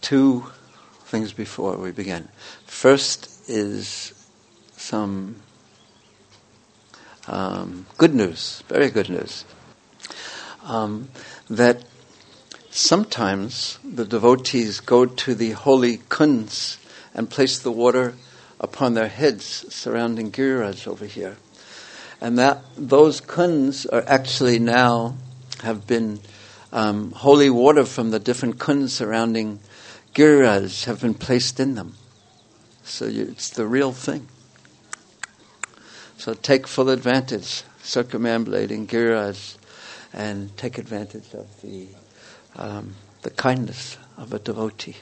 two things before we begin. First is some good news, very good news, that sometimes the devotees go to the holy kunds and place the water upon their heads surrounding Giriraj over here. And that those kunds are actually now have been holy water from the different kunds surrounding Giriraj have been placed in them. So it's the real thing. So take full advantage, circumambulating Giriraj, and take advantage of the kindness of a devotee.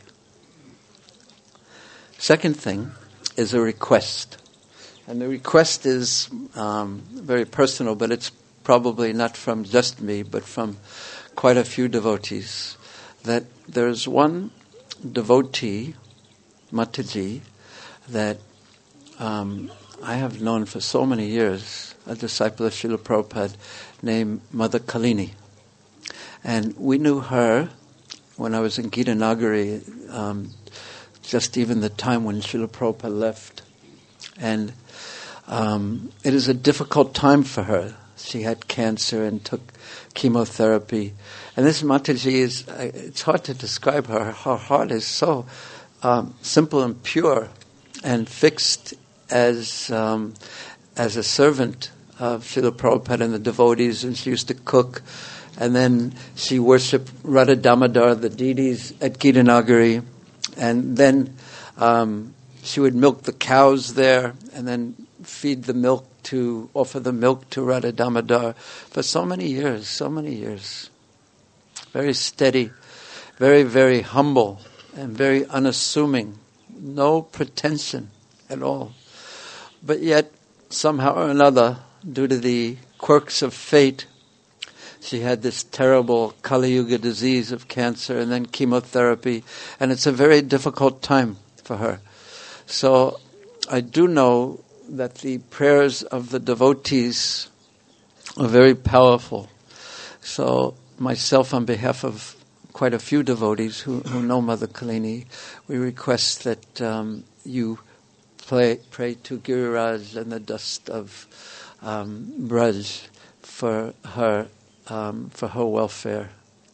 Second thing is a request. And the request is very personal, but it's probably not from just me, but from quite a few devotees, that there's one devotee, Mataji, that I have known for so many years, a disciple of Srila Prabhupada named Mother Kalini. And we knew her when I was in Gita Nagari, just even the time when Srila Prabhupada left. And it is a difficult time for her. She had cancer and took chemotherapy. And this Mataji it's hard to describe her. Her heart is so simple and pure and fixed as a servant of Srila Prabhupada and the devotees, and she used to cook. And then she worshipped Radha Damodar, the deities at Gita Nagari. And then she would milk the cows there and then offer the milk to Radha Damodar for so many years. Very steady, very, very humble, and very unassuming. No pretension at all. But yet, somehow or another, due to the quirks of fate, she had this terrible Kali Yuga disease of cancer and then chemotherapy, and it's a very difficult time for her. So I do know that the prayers of the devotees are very powerful. So myself, on behalf of quite a few devotees who know Mother Kalini, we request that you pray to Giriraj and the dust of Braj for her welfare.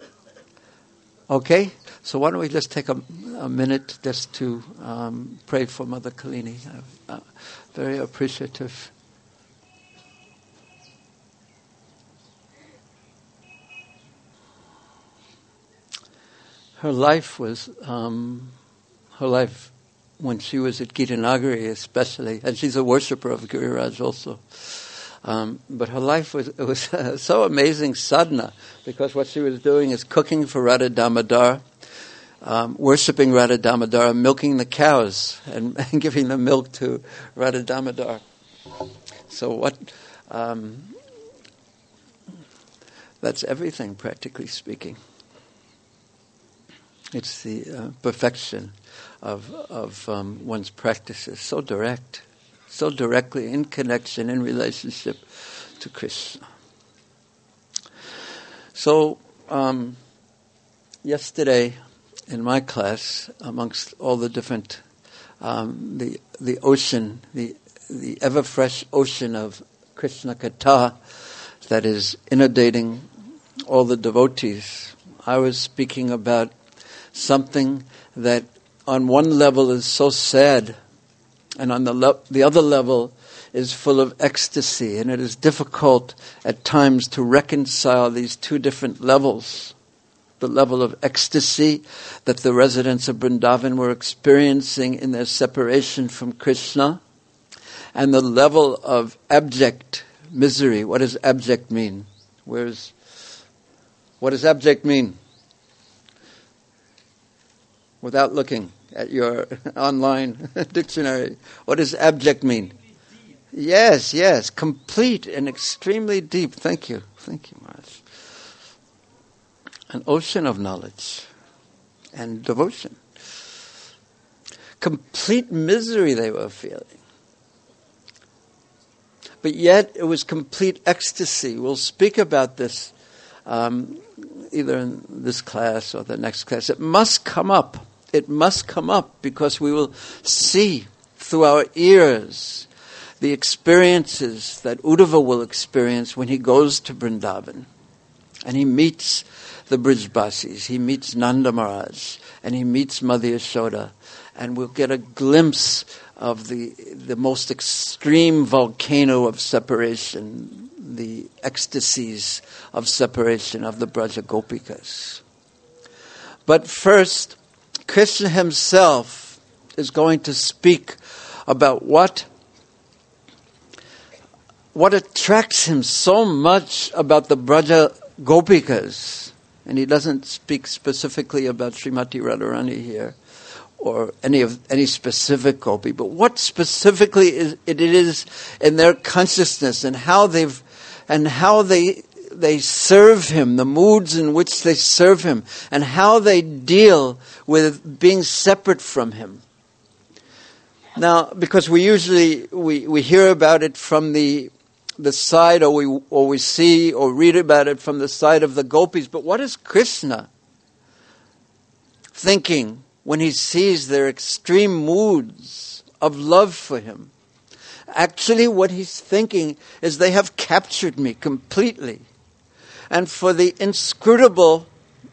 Okay, so why don't we just take a minute just to pray for Mother Kalini. Very appreciative. Her life when she was at Gita Nagari especially, and she's a worshipper of Giriraj also. But her life was so amazing sadhana, because what she was doing is cooking for Radha Damodar, worshipping Radha Damodar, milking the cows and giving the milk to Radha Damodar. So that's everything, practically speaking. It's the perfection of one's practices, so directly in connection, in relationship to Krishna. So, yesterday in my class, amongst all the different, the ocean, the ever fresh ocean of Krishna Katha that is inundating all the devotees, I was speaking about something that on one level is so sad, and on the other level is full of ecstasy, and it is difficult at times to reconcile these two different levels. The level of ecstasy that the residents of Vrindavan were experiencing in their separation from Krishna, and the level of abject misery. What does abject mean? What does abject mean? Without looking at your online dictionary, what does abject mean? Yes, complete and extremely deep. Thank you, Maharaj. An ocean of knowledge and devotion. Complete misery they were feeling. But yet it was complete ecstasy. We'll speak about this either in this class or the next class. It must come up It must come up because we will see through our ears the experiences that Uddhava will experience when he goes to Vrindavan. And he meets the Brijbasis, he meets Nanda Maharaj, and he meets Mother Yashoda. And we'll get a glimpse of the most extreme volcano of separation, the ecstasies of separation of the Braja Gopikas. But first, Krishna himself is going to speak about what attracts him so much about the Braja Gopikas. And he doesn't speak specifically about Srimati Radharani here, or any specific gopi, but what specifically it is in their consciousness and how they serve him, the moods in which they serve him, and how they deal with being separate from him. Now, because we usually we hear about it from the side, or we see or read about it from the side of the gopis, but what is Krishna thinking when he sees their extreme moods of love for him? Actually, what he's thinking is, they have captured me completely. And for the inscrutable,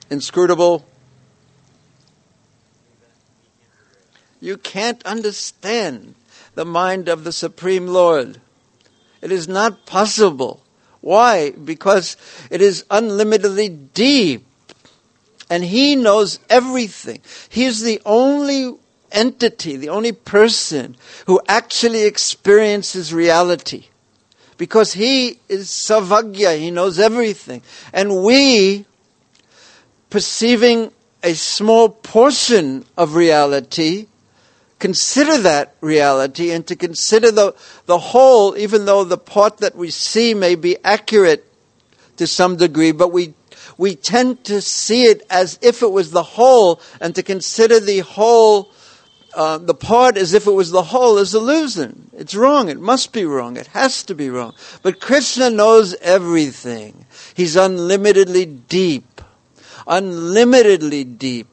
you can't understand the mind of the Supreme Lord. It is not possible. Why? Because it is unlimitedly deep. And he knows everything. He is the only entity, the only person who actually experiences reality. Because he is Sarvagya, he knows everything. And we, perceiving a small portion of reality, consider that reality, and to consider the whole, even though the part that we see may be accurate to some degree, but we tend to see it as if it was the whole, and to consider the whole, the part as if it was the whole, is illusion. It's wrong. It must be wrong. It has to be wrong. But Krishna knows everything. He's unlimitedly deep. Unlimitedly deep.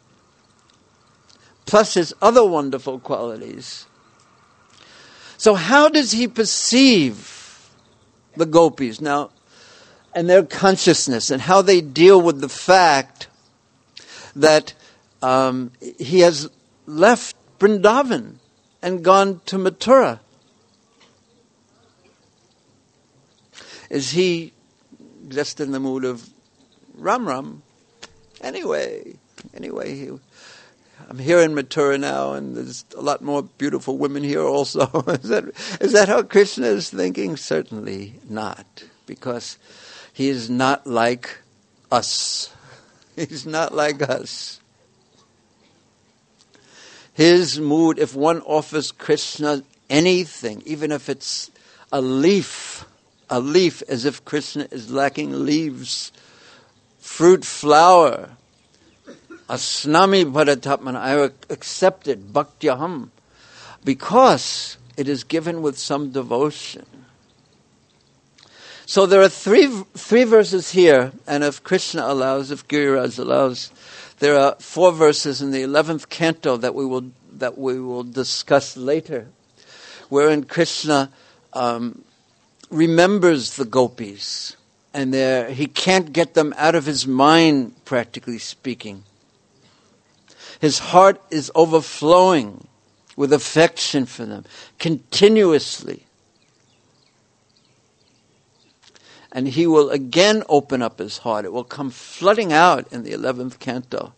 Plus his other wonderful qualities. So how does he perceive the gopis now, and their consciousness, and how they deal with the fact that he has left Vrindavan and gone to Mathura? Is he just in the mood of Ram Ram? Anyway, I'm here in Mathura now, and there's a lot more beautiful women here also. Is that how Krishna is thinking? Certainly not, because he is not like us. He's not like us. His mood, if one offers Krishna anything, even if it's a leaf, as if Krishna is lacking leaves, fruit, flower, asnami bharatapman, I accept it, bhaktyaham, because it is given with some devotion. So there are three verses here, and if Krishna allows, if Giriraj allows, there are 4 verses in the 11th canto that we will discuss later, wherein Krishna remembers the gopis, and he can't get them out of his mind, practically speaking. His heart is overflowing with affection for them continuously. And he will again open up his heart. It will come flooding out in the 11th canto.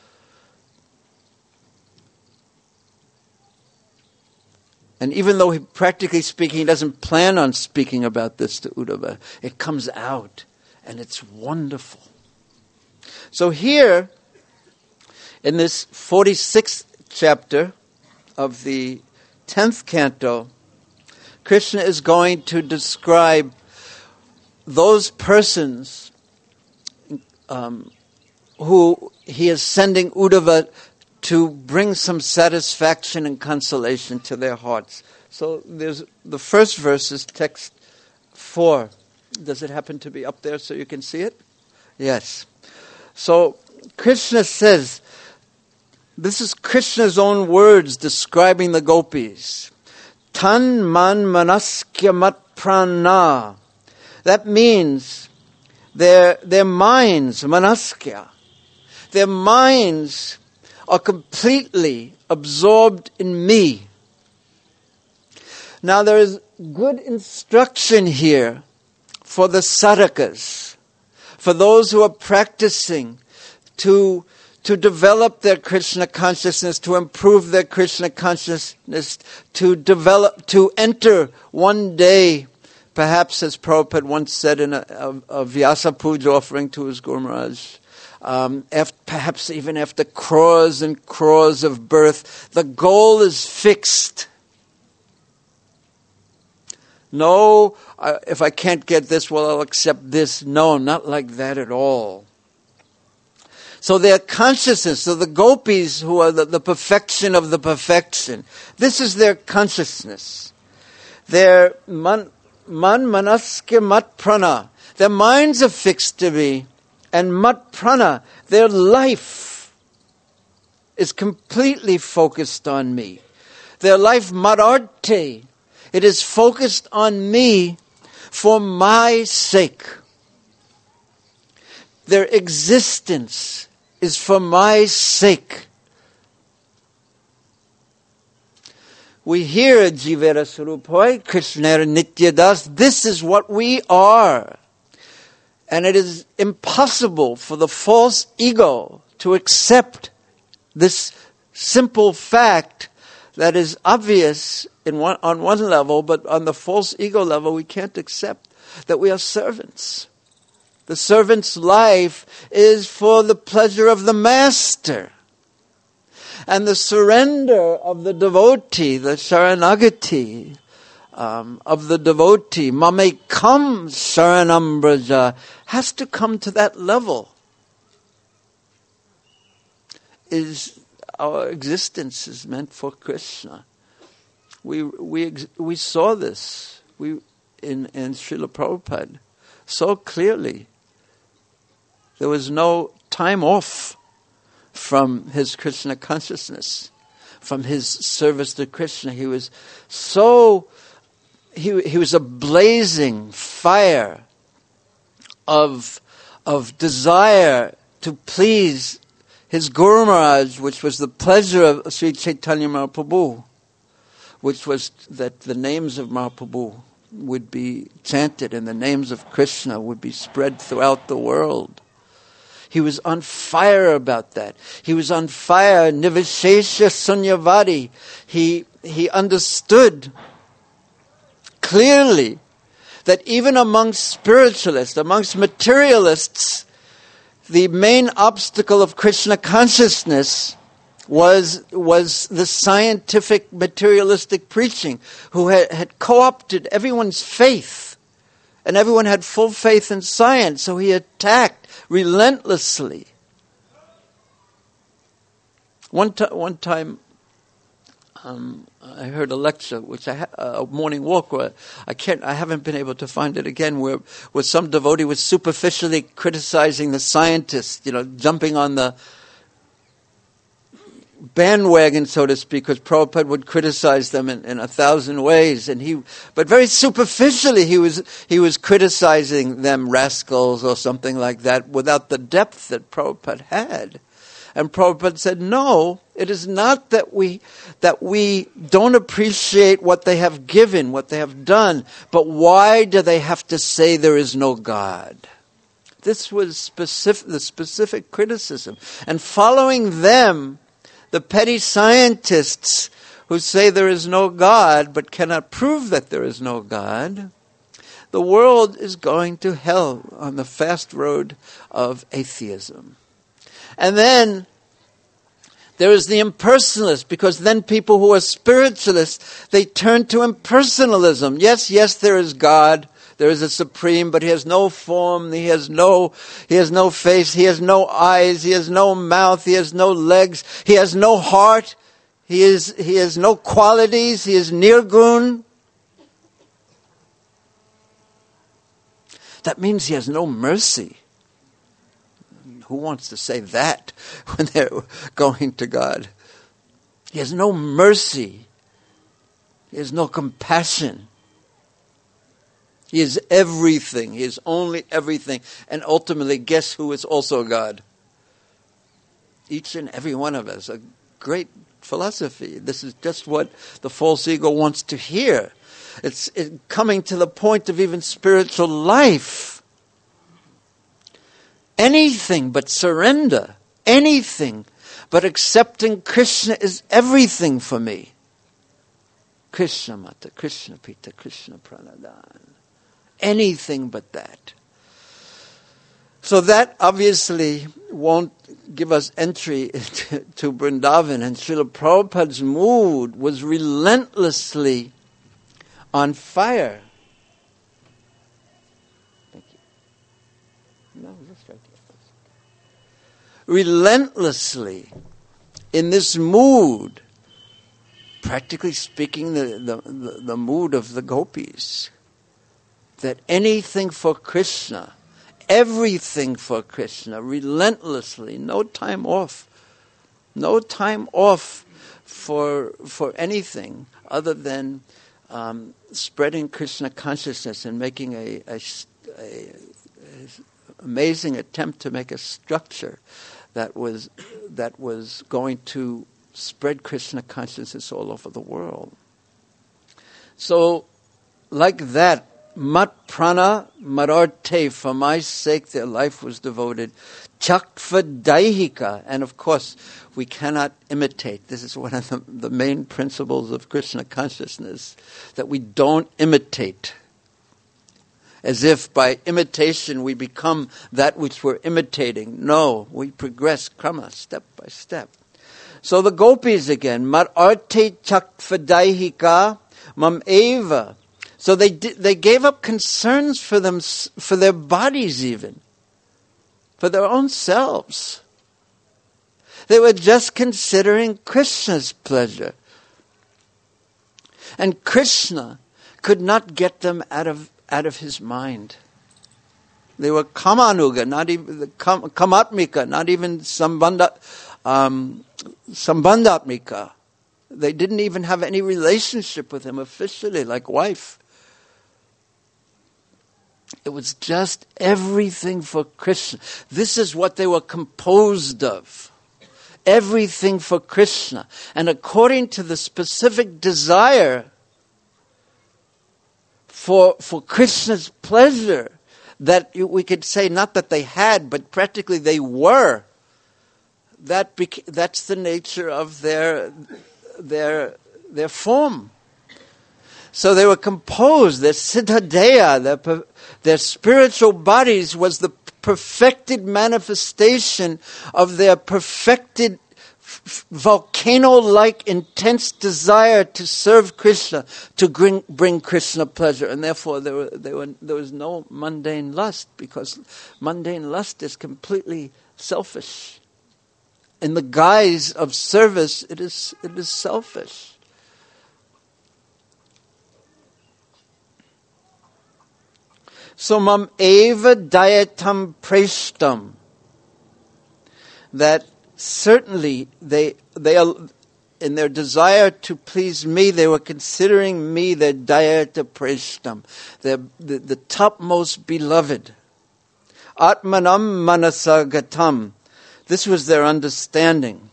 And even though practically speaking, he doesn't plan on speaking about this to Uddhava, it comes out, and it's wonderful. So here, in this 46th chapter of the 10th canto, Krishna is going to describe those persons who he is sending Uddhava to bring some satisfaction and consolation to their hearts. So there's the first verse is text 4. Does it happen to be up there so you can see it? Yes. So Krishna says, This is Krishna's own words describing the gopis. Tan man manaskya mat prana. That means their minds, manaskya, their minds are completely absorbed in me. Now there is good instruction here for the sadhakas, for those who are practicing to develop their Krishna consciousness, to improve their Krishna consciousness, to enter one day, perhaps as Prabhupada once said in a Vyasa Puja offering to his Guru Maharaj, perhaps even after crores and crores of birth, the goal is fixed. No, if I can't get this, well, I'll accept this. No, not like that at all. So their consciousness, so the gopis who are the perfection of the perfection, this is their consciousness. Their manaskya mat prana. Their minds are fixed to me. And mat prana, their life is completely focused on me. Their life madarte, it is focused on me for my sake. Their existence is for my sake. We hear Jivera Surupoi, Krishna Nityadas, this is what we are. And it is impossible for the false ego to accept this simple fact that is obvious on one level, but on the false ego level we can't accept that we are servants. The servant's life is for the pleasure of the master. And the surrender of the devotee, the sharanagati of the devotee, mamekam sharanam braja, has to come to that level. Our existence is meant for Krishna. We saw this in Srila Prabhupada so clearly. There was no time off from his Krishna consciousness, from his service to Krishna. He was he was a blazing fire of desire to please his Guru Maharaj, which was the pleasure of Sri Chaitanya Mahaprabhu, which was that the names of Mahaprabhu would be chanted and the names of Krishna would be spread throughout the world. He was on fire about that. He was on fire, nivishesha sunyavadi. He understood clearly that even amongst spiritualists, amongst materialists, the main obstacle of Krishna consciousness was the scientific materialistic preaching, who had co-opted everyone's faith, and everyone had full faith in science, so he attacked relentlessly. One time, I heard a lecture, a morning walk, where I haven't been able to find it again, where some devotee was superficially criticizing the scientists, jumping on the bandwagon, so to speak, because Prabhupada would criticize them in 1,000 ways, but very superficially he was criticizing them, rascals or something like that, without the depth that Prabhupada had. And Prabhupada said, no, it is not that we don't appreciate what they have given, what they have done, but why do they have to say there is no God? This was the specific criticism. And following them, the petty scientists who say there is no God but cannot prove that there is no God, the world is going to hell on the fast road of atheism. And then there is the impersonalist, because then people who are spiritualists, they turn to impersonalism. Yes, there is God, there is a supreme, but he has no form, he has no face, he has no eyes, he has no mouth, he has no legs, he has no heart, he has no qualities, he is nirgun. That means he has no mercy. Who wants to say that when they're going to God? He has no mercy. He has no compassion. He is everything. He is only everything. And ultimately, guess who is also God? Each and every one of us. A great philosophy. This is just what the false ego wants to hear. It's coming to the point of even spiritual life. Anything but surrender. Anything but accepting Krishna is everything for me. Krishna Mata, Krishna Pita, Krishna Pranadan. Anything but that. So that obviously won't give us entry to Vrindavan. And Srila Prabhupada's mood was relentlessly on fire. Thank you. No, just right here. Relentlessly in this mood, practically speaking, the mood of the gopis. That anything for Krishna, everything for Krishna, relentlessly, no time off for anything other than spreading Krishna consciousness and making a amazing attempt to make a structure that was going to spread Krishna consciousness all over the world. So, like that, mat prana mararte, for my sake their life was devoted. Chakva daihika, and of course we cannot imitate. This is one of the main principles of Krishna consciousness, that we don't imitate. As if by imitation we become that which we're imitating. No, we progress krama, step by step. So the gopis again, mararte chakva daihika mam eva. So they gave up concerns for them, for their bodies even, for their own selves. They were just considering Krishna's pleasure. And Krishna could not get them out of his mind. They were kamanuga, not even kamatmika, not even sambandhatmika. They didn't even have any relationship with him officially, like wife. It was just everything for Krishna. This is what they were composed of. Everything for Krishna. And according to the specific desire for Krishna's pleasure, that we could say not that they had, but practically they were. That's the nature of their form. So they were composed, their siddhadeya, their spiritual bodies was the perfected manifestation of their perfected volcano-like intense desire to serve Krishna, to bring Krishna pleasure. And therefore there was no mundane lust, because mundane lust is completely selfish. In the guise of service, it is selfish. So mam eva dayatam preshtam. That certainly they in their desire to please me, they were considering me their dayata preshtam, the topmost beloved. Atmanam manasagatam. This was their understanding.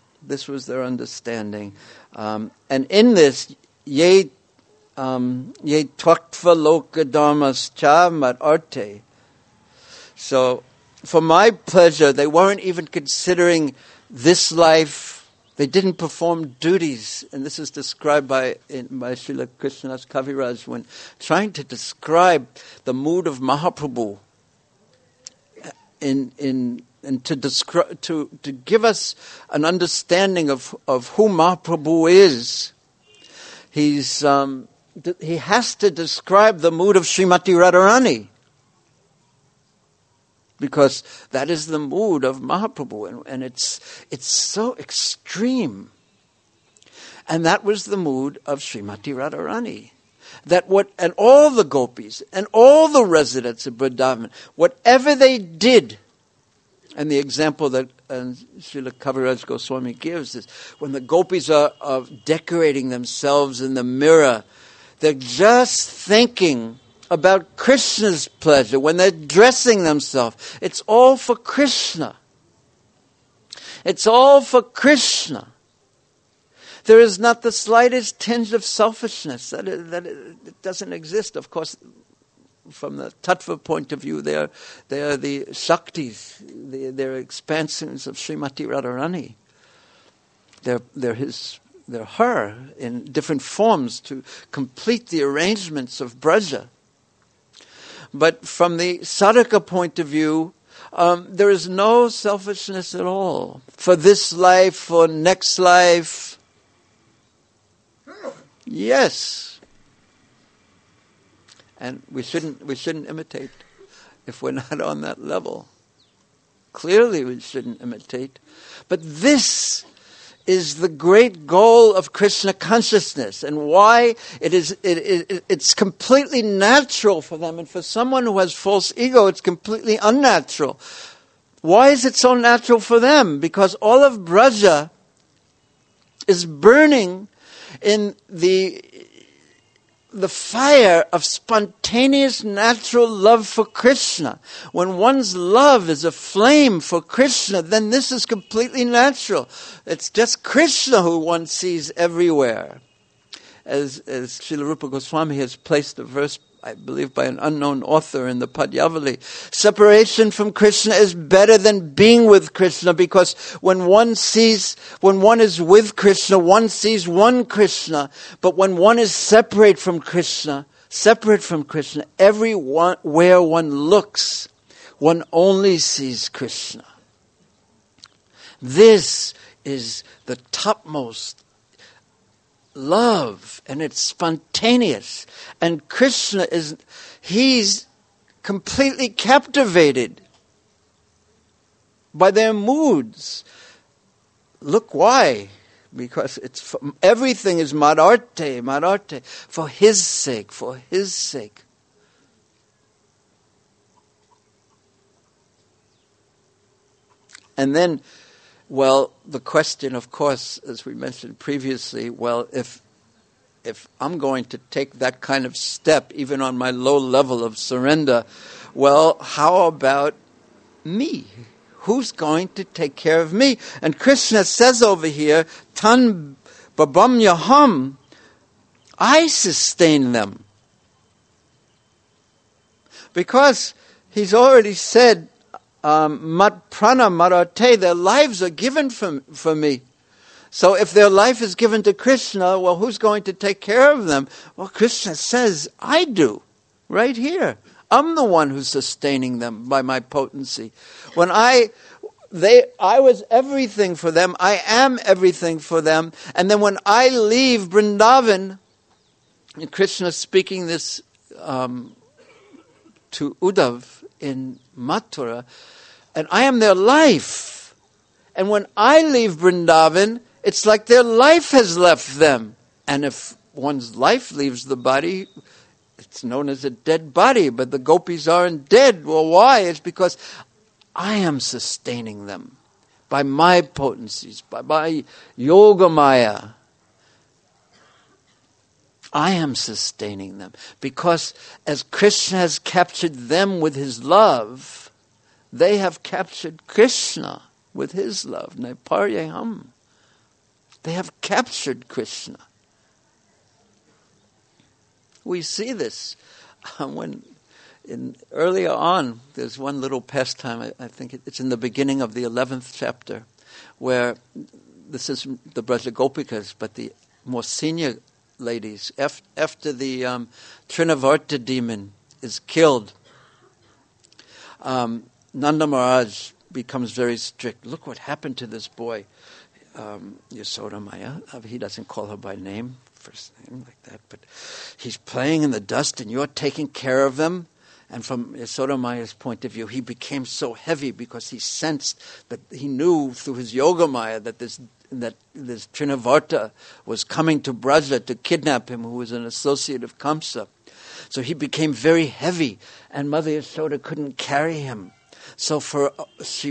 And in this, ye tvaktva loka dharmas cha mat arte. So, for my pleasure, they weren't even considering this life. They didn't perform duties. And this is described by Srila Krishnadas Kaviraj when trying to describe the mood of Mahaprabhu and to give us an understanding of who Mahaprabhu is. He has to describe the mood of Srimati Radharani, because that is the mood of Mahaprabhu, and it's so extreme. And that was the mood of Srimati Radharani. And all the gopis and all the residents of Vrindavan, whatever they did And the example that Srila Kaviraj Goswami gives is when the gopis are decorating themselves in the mirror, they're just thinking about Krishna's pleasure. When they're dressing themselves, it's all for Krishna. It's all for Krishna. There is not the slightest tinge of selfishness. That it doesn't exist. Of course, from the Tattva point of view, they are the Shaktis. They're expansions of Srimati Radharani. They're her in different forms to complete the arrangements of Braja. But from the sadhaka point of view, there is no selfishness at all. For this life, for next life. Yes. And we shouldn't imitate if we're not on that level. Clearly we shouldn't imitate. But this is the great goal of Krishna consciousness, and why it's completely natural for them, and for someone who has false ego, it's completely unnatural. Why is it so natural for them? Because all of Braja is burning in the fire of spontaneous natural love for Krishna. When one's love is a flame for Krishna, then this is completely natural. It's just Krishna who one sees everywhere. As Srila Rupa Goswami has placed a verse, I believe by an unknown author in the Padyavali, separation from Krishna is better than being with Krishna, because when one is with Krishna, one sees one Krishna. But when one is separate from Krishna, everywhere one looks, one only sees Krishna. This is the topmost love, and it's spontaneous. And Krishna he's completely captivated by their moods. Look why. Because everything is madarte, for his sake. And then, well, the question, of course, as we mentioned previously, well, if I'm going to take that kind of step, even on my low level of surrender, well, how about me? Who's going to take care of me? And Krishna says over here, Tan babam yaham, I sustain them. Because he's already said, mat prana marate, their lives are given for me. So if their life is given to Krishna, well, who's going to take care of them? Well, Krishna says, I do, right here. I'm the one who's sustaining them by my potency. When I was everything for them, I am everything for them. And then when I leave Vrindavan, and Krishna speaking this to Uddhav in Mathura, and I am their life. And when I leave Vrindavan, it's like their life has left them. And if one's life leaves the body, it's known as a dead body, but the gopis aren't dead. Well, why? It's because I am sustaining them by my potencies, by my yogamaya. I am sustaining them because as Krishna has captured them with his love, they have captured Krishna with his love. Naiparyaham. They have captured Krishna. We see this earlier on, there's one little pastime, I think it's in the beginning of the 11th chapter, where this is the Braja Gopikas, but the more senior ladies, after the Trinavarta demon is killed, Nanda Maharaj becomes very strict. Look what happened to this boy, Yasoda Maya. He doesn't call her by name, first name like that, but he's playing in the dust and you're taking care of him. And from Yasoda Maya's point of view, he became so heavy because he sensed that he knew through his Yoga Maya that this Trinavarta was coming to Braja to kidnap him, who was an associate of Kamsa. So he became very heavy, and Mother Yasoda couldn't carry him. So she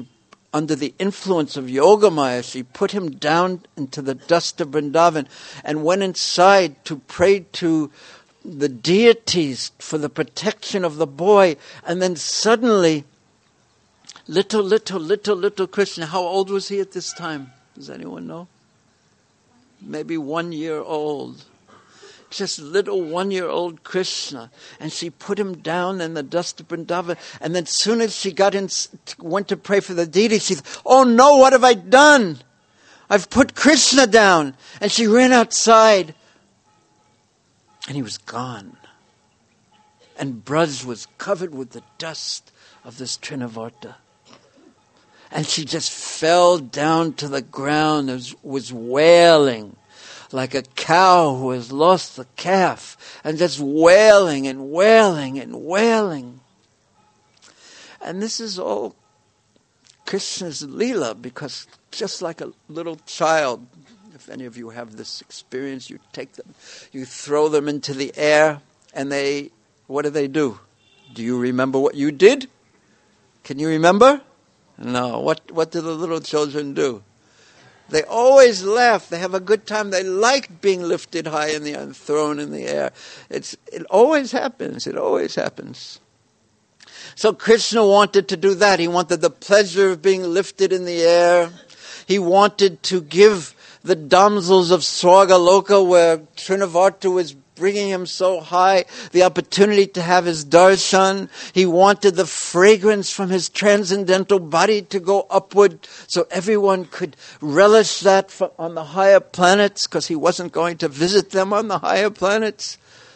under the influence of Yogamaya, she put him down into the dust of Vrindavan and went inside to pray to the deities for the protection of the boy. And then suddenly, little Krishna, how old was he at this time? Does anyone know? Maybe 1 year old. Just little 1-year-old Krishna. And she put him down in the dust of Vrindavan. And then as soon as she went to pray for the deity, she thought, oh no, what have I done? I've put Krishna down. And she ran outside. And he was gone. And Braj was covered with the dust of this Trinavarta. And she just fell down to the ground and was wailing like a cow who has lost the calf, and just wailing and wailing and wailing. And this is all Krishna's Leela, because just like a little child, if any of you have this experience, you take them, you throw them into the air, and what do? Do you remember what you did? Can you remember? No. What do the little children do? They always laugh. They have a good time. They like being lifted high in the air and thrown in the air. It always happens. It always happens. So Krishna wanted to do that. He wanted the pleasure of being lifted in the air. He wanted to give the damsels of Swargaloka, where Trinavarta was bringing him so high, the opportunity to have his darshan. He wanted the fragrance from his transcendental body to go upward so everyone could relish that on the higher planets, because he wasn't going to visit them on the higher planets.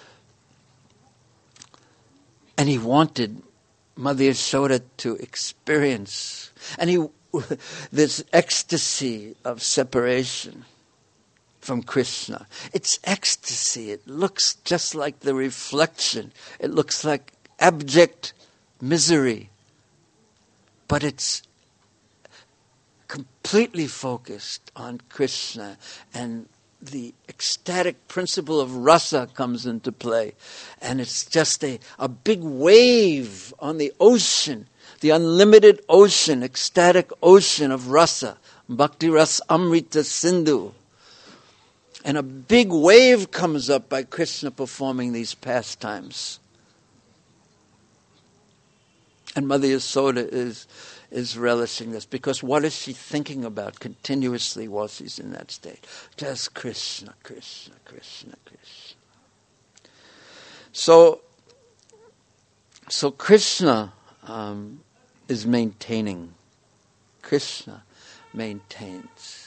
And he wanted Mother Yashoda to experience this ecstasy of separation from Krishna. It's ecstasy. It looks just like the reflection. It looks like abject misery. But it's completely focused on Krishna, and the ecstatic principle of rasa comes into play. And it's just a big wave on the ocean, the unlimited ocean, ecstatic ocean of rasa, Bhakti Ras Amrita Sindhu. And a big wave comes up by Krishna performing these pastimes. And Mother Yasoda is relishing this, because what is she thinking about continuously while she's in that state? Just Krishna, Krishna, Krishna, Krishna. So Krishna is maintaining. Krishna maintains.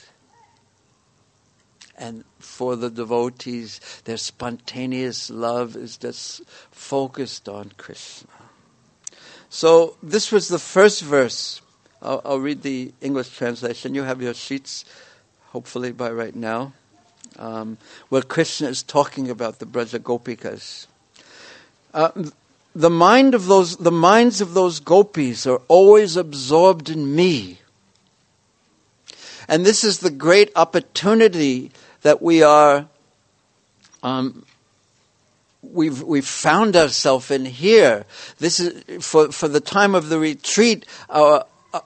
And for the devotees, their spontaneous love is just focused on Krishna. So this was the first verse. I'll read the English translation. You have your sheets, hopefully by right now, where Krishna is talking about the Braja Gopikas. The minds of those gopis are always absorbed in me. And this is the great opportunity that we are, we've found ourselves in here. This is for the time of the retreat. Our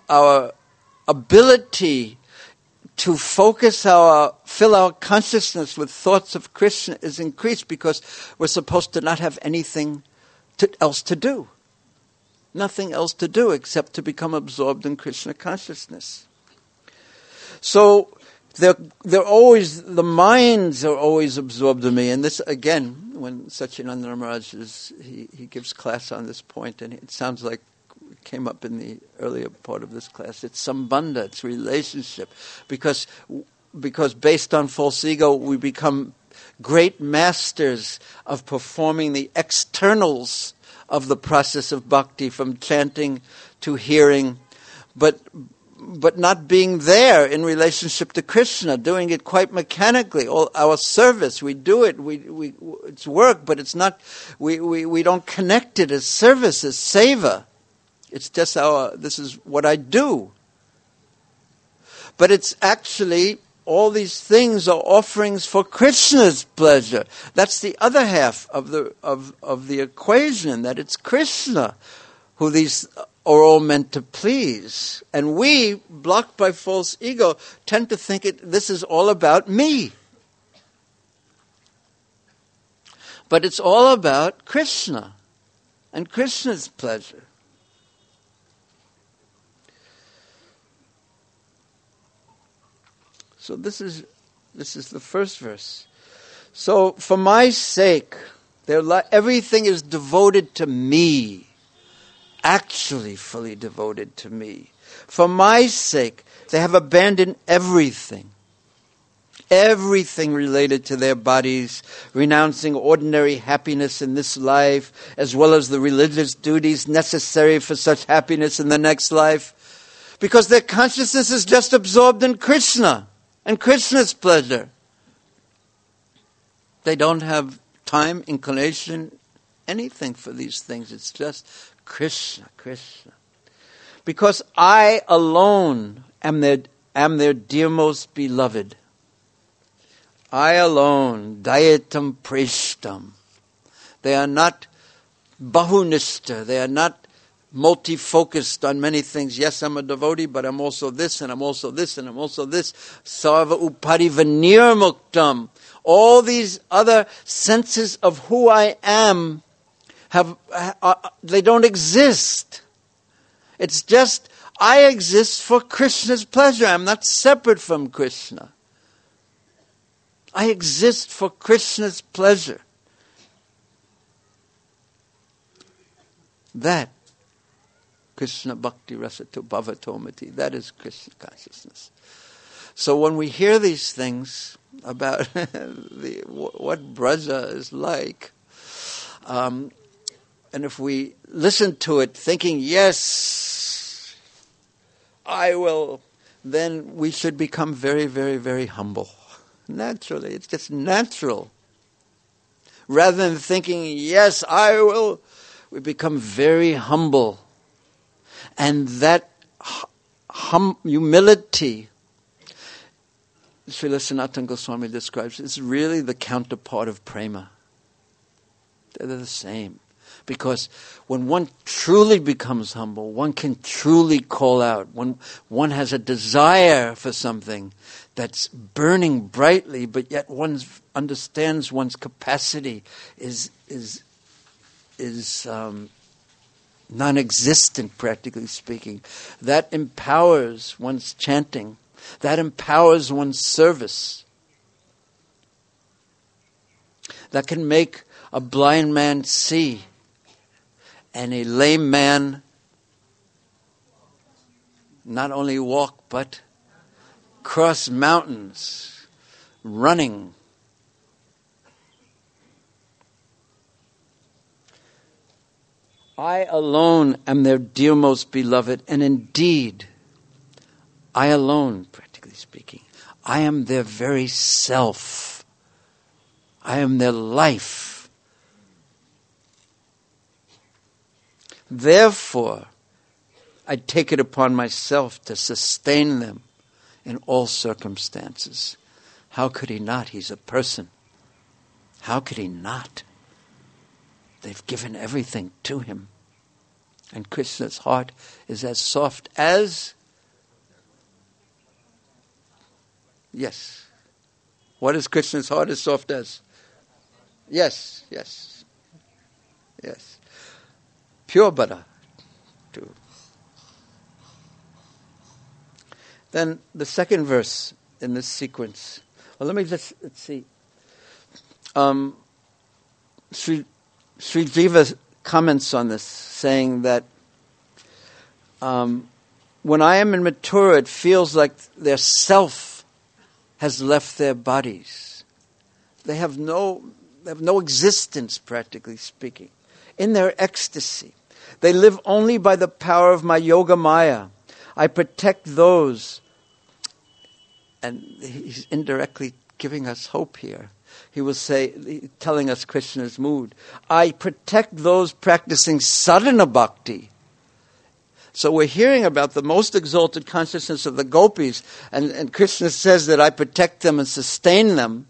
ability to fill our consciousness with thoughts of Krishna is increased, because we're supposed to not have anything else to do. Nothing else to do except to become absorbed in Krishna consciousness. So the minds are always absorbed in me. And this, again, when Satchidananda Maharaj he gives class on this point, and it sounds like it came up in the earlier part of this class, it's sambandha, it's relationship. Because based on false ego, we become great masters of performing the externals of the process of bhakti, from chanting to hearing, but not being there in relationship to Krishna, doing it quite mechanically. All our service, we do it, it's work, but it's not. We don't connect it as service, as seva. It's just this is what I do. But it's actually, all these things are offerings for Krishna's pleasure. That's the other half of the equation, that it's Krishna who these are all meant to please. And we, blocked by false ego, tend to think this is all about me. But it's all about Krishna and Krishna's pleasure. So this is the first verse. So for my sake, everything is devoted to me, actually fully devoted to me. For my sake, they have abandoned everything related to their bodies, renouncing ordinary happiness in this life, as well as the religious duties necessary for such happiness in the next life, because their consciousness is just absorbed in Krishna and Krishna's pleasure. They don't have time, inclination, anything for these things. It's just Krishna, Krishna. Because I alone am their dearmost beloved. I alone, dayatam prishtam. They are not bahunishta. They are not multi-focused on many things. Yes, I'm a devotee, but I'm also this, and I'm also this, and I'm also this. Sarva uparivanirmuktam. All these other senses of who I am they don't exist. It's just I exist for Krishna's pleasure. I'm not separate from Krishna. I exist for Krishna's pleasure. That Krishna Bhakti Rasato Bhavatomati, that is Krishna consciousness. So when we hear these things about what Braja is like, and if we listen to it thinking, yes, I will, then we should become very, very, very humble. Naturally, it's just natural. Rather than thinking, yes, I will, we become very humble. And that humility, Srila Sanatana Goswami describes, is really the counterpart of prema. They're the same. Because when one truly becomes humble, one can truly call out. When one has a desire for something that's burning brightly, but yet one understands one's capacity is non-existent, practically speaking. That empowers one's chanting. That empowers one's service. That can make a blind man see and a lame man not only walk but cross mountains, running. I alone am their dearmost beloved, and indeed, I alone, practically speaking, I am their very self. I am their life. Therefore, I take it upon myself to sustain them in all circumstances. How could he not? He's a person. How could he not? They've given everything to him. And Krishna's heart is as soft as... Yes. What is Krishna's heart as soft as? Yes, yes. Yes. Pure butter, too. Then the second verse in this sequence. Well, let's see. Sri Jiva comments on this, saying that when I am in Mathura, it feels like their self has left their bodies. They have no existence, practically speaking. In their ecstasy, they live only by the power of my yoga maya. I protect those, and he's indirectly giving us hope here. He will say, telling us Krishna's mood, I protect those practicing sadhana bhakti. So we're hearing about the most exalted consciousness of the gopis, and Krishna says that I protect them and sustain them.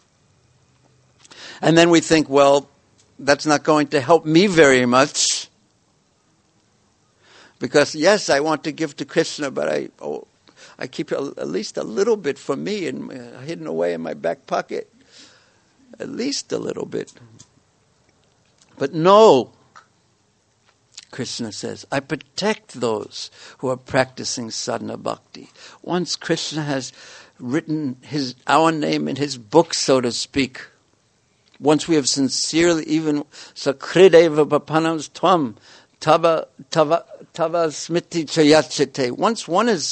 And then we think, well, that's not going to help me very much. Because yes, I want to give to Krishna, but I keep at least a little bit for me and hidden away in my back pocket. At least a little bit. But no, Krishna says, I protect those who are practicing sadhana bhakti. Once Krishna has written our name in his book, so to speak, once we have sincerely, even sakrideva papanams tvam, tava smiti chayachite. Once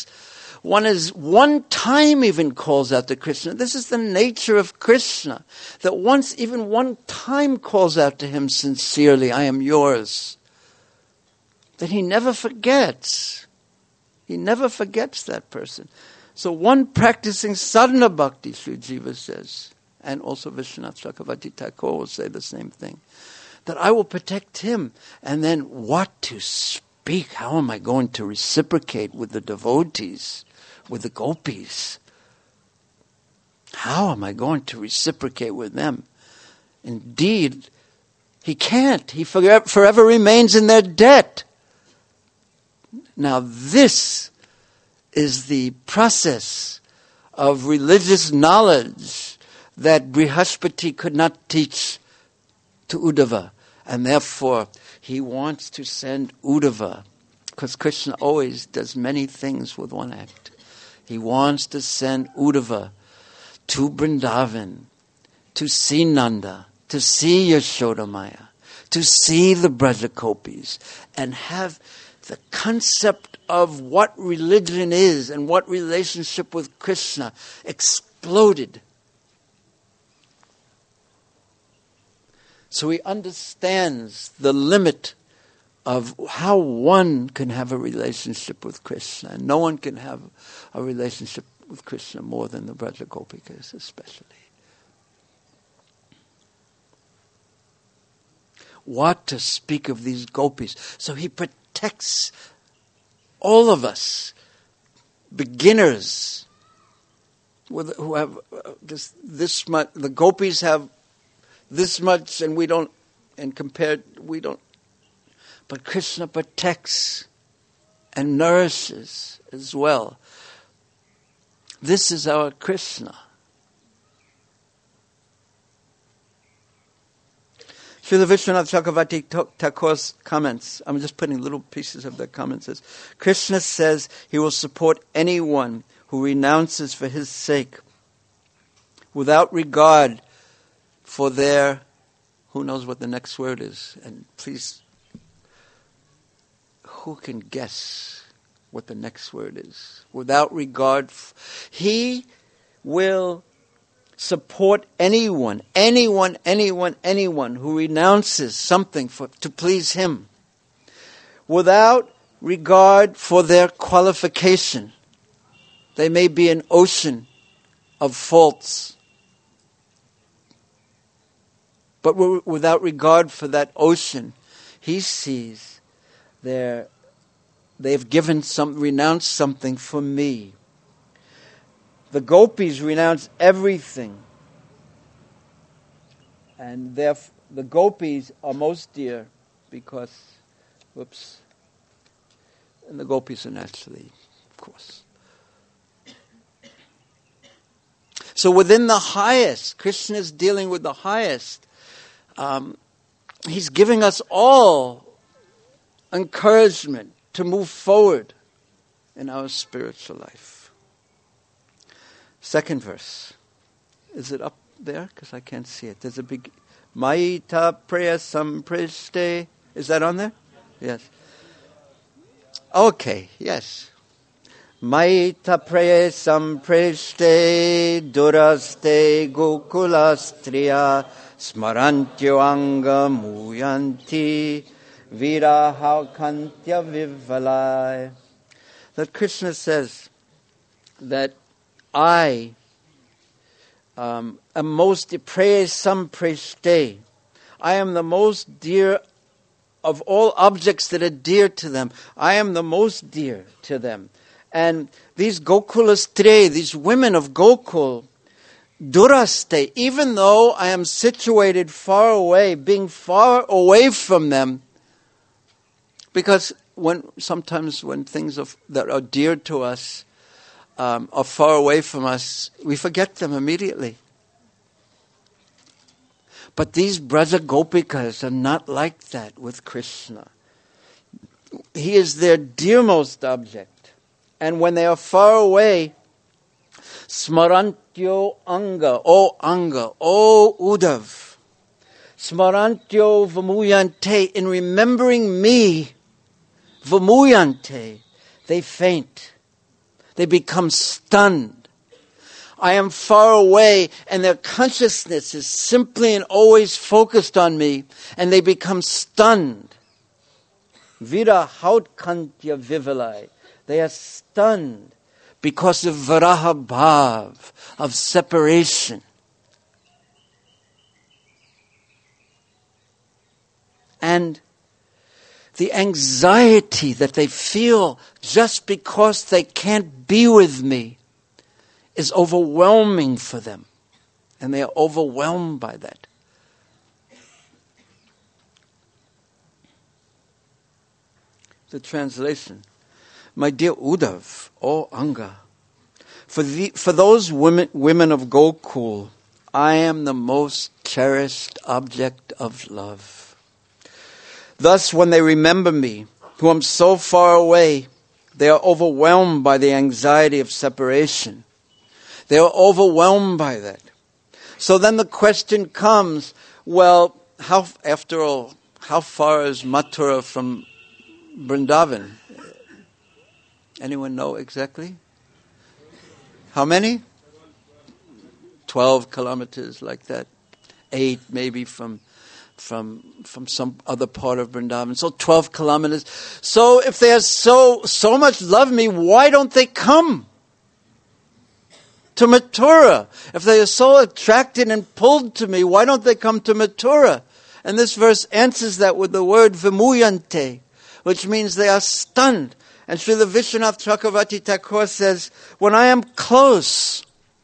one time even calls out to Krishna. This is the nature of Krishna, that once, even one time calls out to him sincerely, I am yours. That he never forgets. He never forgets that person. So one practicing sadhana bhakti, Sri Jiva says, and also Vishwanath Chakravarti Thakur will say the same thing, that I will protect him. And then what to speak? How am I going to reciprocate with the devotees, with the gopis? How am I going to reciprocate with them? Indeed, he can't. He forever remains in their debt. Now this is the process of religious knowledge that Brihaspati could not teach to Uddhava. And therefore, he wants to send Uddhava, because Krishna always does many things with one act. He wants to send Uddhava to Vrindavan, to see Nanda, to see Yashoda Maya, to see the Brajagopis, and have the concept of what religion is and what relationship with Krishna exploded. So he understands the limit of how one can have a relationship with Krishna. And no one can have a relationship with Krishna more than the Brajagopikas especially. What to speak of these gopis? So he protects all of us, beginners, who have this much. The gopis have this much, and we don't. And compared, we don't. But Krishna protects and nourishes as well. This is our Krishna. Srila Vishwanath Chakravarti Thakur's comments, I'm just putting little pieces of the comments, says, Krishna says he will support anyone who renounces for his sake without regard for their, who knows what the next word is, and please, who can guess what the next word is? Without regard, he will support anyone who renounces something to please him without regard for their qualification. They may be an ocean of faults, but without regard for that ocean, he sees they've renounced something for me. The gopis renounce everything. And therefore, the gopis are most dear because, and the gopis are naturally, of course. So within the highest, Krishna is dealing with the highest. He's giving us all encouragement to move forward in our spiritual life. Second verse. Is it up there? Because I can't see it. There's a big... Maita Preya Samprishte. Is that on there? Yes. Okay, yes. Maita Preya Samprishte Duraste Gokulastriya Smarantyo Anga Muyanti Viraha Kantya Vivalai. That Krishna says that I am most preste. I am the most dear of all objects that are dear to them. I am the most dear to them. And these Gokulastre, these women of Gokul, Duraste, even though I am situated far away, being far away from them, because sometimes when things that are dear to us are far away from us, we forget them immediately. But these Braja Gopikas are not like that with Krishna. He is their dearmost object. And when they are far away, Smarantyo Anga, O Uddhav, Smarantyo Vamuyante, in remembering me, Vamuyante, they faint. They become stunned. I am far away, and their consciousness is simply and always focused on me, and they become stunned. Vira hautkantya vivalai. They are stunned because of varaha bhav, of separation. And the anxiety that they feel just because they can't be with me is overwhelming for them. And they are overwhelmed by that. The translation. My dear Uddhav, O Anga, for those women of Gokul, I am the most cherished object of love. Thus, when they remember me, who am so far away, they are overwhelmed by the anxiety of separation. They are overwhelmed by that. So then the question comes, well, after all, how far is Mathura from Vrindavan? Anyone know exactly? How many? 12 kilometers, like that. 8 maybe from some other part of Vrindavan. So 12 kilometers. So if they have so much love me, why don't they come to Mathura? If they are so attracted and pulled to me, why don't they come to Mathura? And this verse answers that with the word vimuyante, which means they are stunned. And Srila Vishwanath Chakravarti Thakur says, when I am close,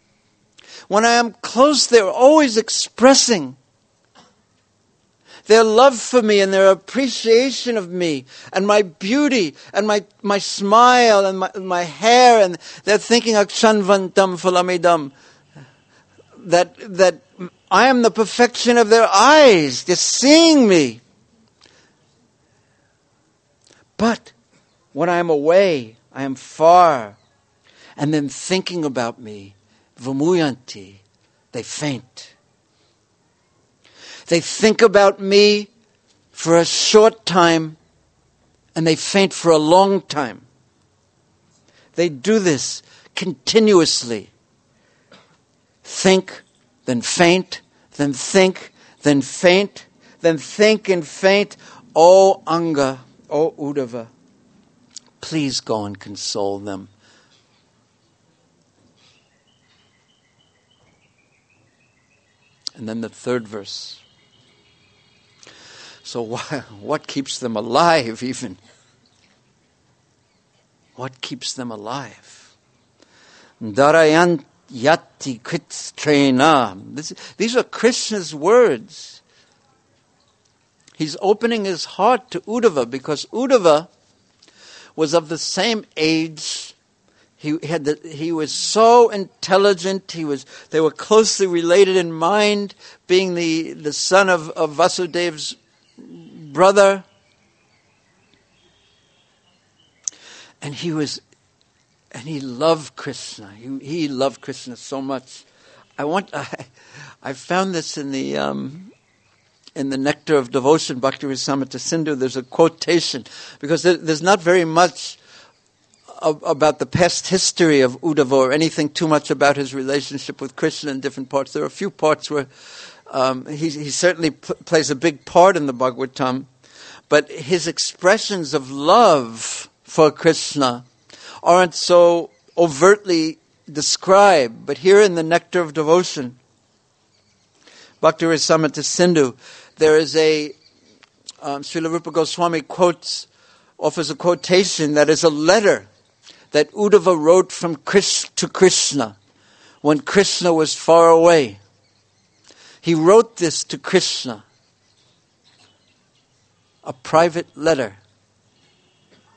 they're always expressing their love for me and their appreciation of me and my beauty and my smile and my hair, and they're thinking Akshanvantam Phalamidam, that I am the perfection of their eyes. They're seeing me. But when I am away, I am far, and then thinking about me, Vumuyanti, they faint. They think about me for a short time, and they faint for a long time. They do this continuously. Think, then faint, then think, then faint, then think and faint. O Anga, O Uddhava, please go and console them. And then the third verse. So what keeps them alive even? What keeps them alive? Darayan yati kritstrena. These are Krishna's words. He's opening his heart to Uddhava because Uddhava was of the same age. He was so intelligent. They were closely related in mind, being the son of Vasudev's brother. And he loved Krishna. He loved Krishna so much. I found this in the Nectar of Devotion, Bhakti Rasamrita Sindhu. There's a quotation, because there's not very much about the past history of Uddhava or anything too much about his relationship with Krishna in different parts. There are a few parts where he certainly plays a big part in the Bhagavatam, but his expressions of love for Krishna aren't so overtly described. But here in the Nectar of Devotion, Bhakti Rasamrita Sindhu, there is Srila Rupa Goswami offers a quotation that is a letter that Uddhava wrote to Krishna when Krishna was far away. He wrote this to Krishna, a private letter.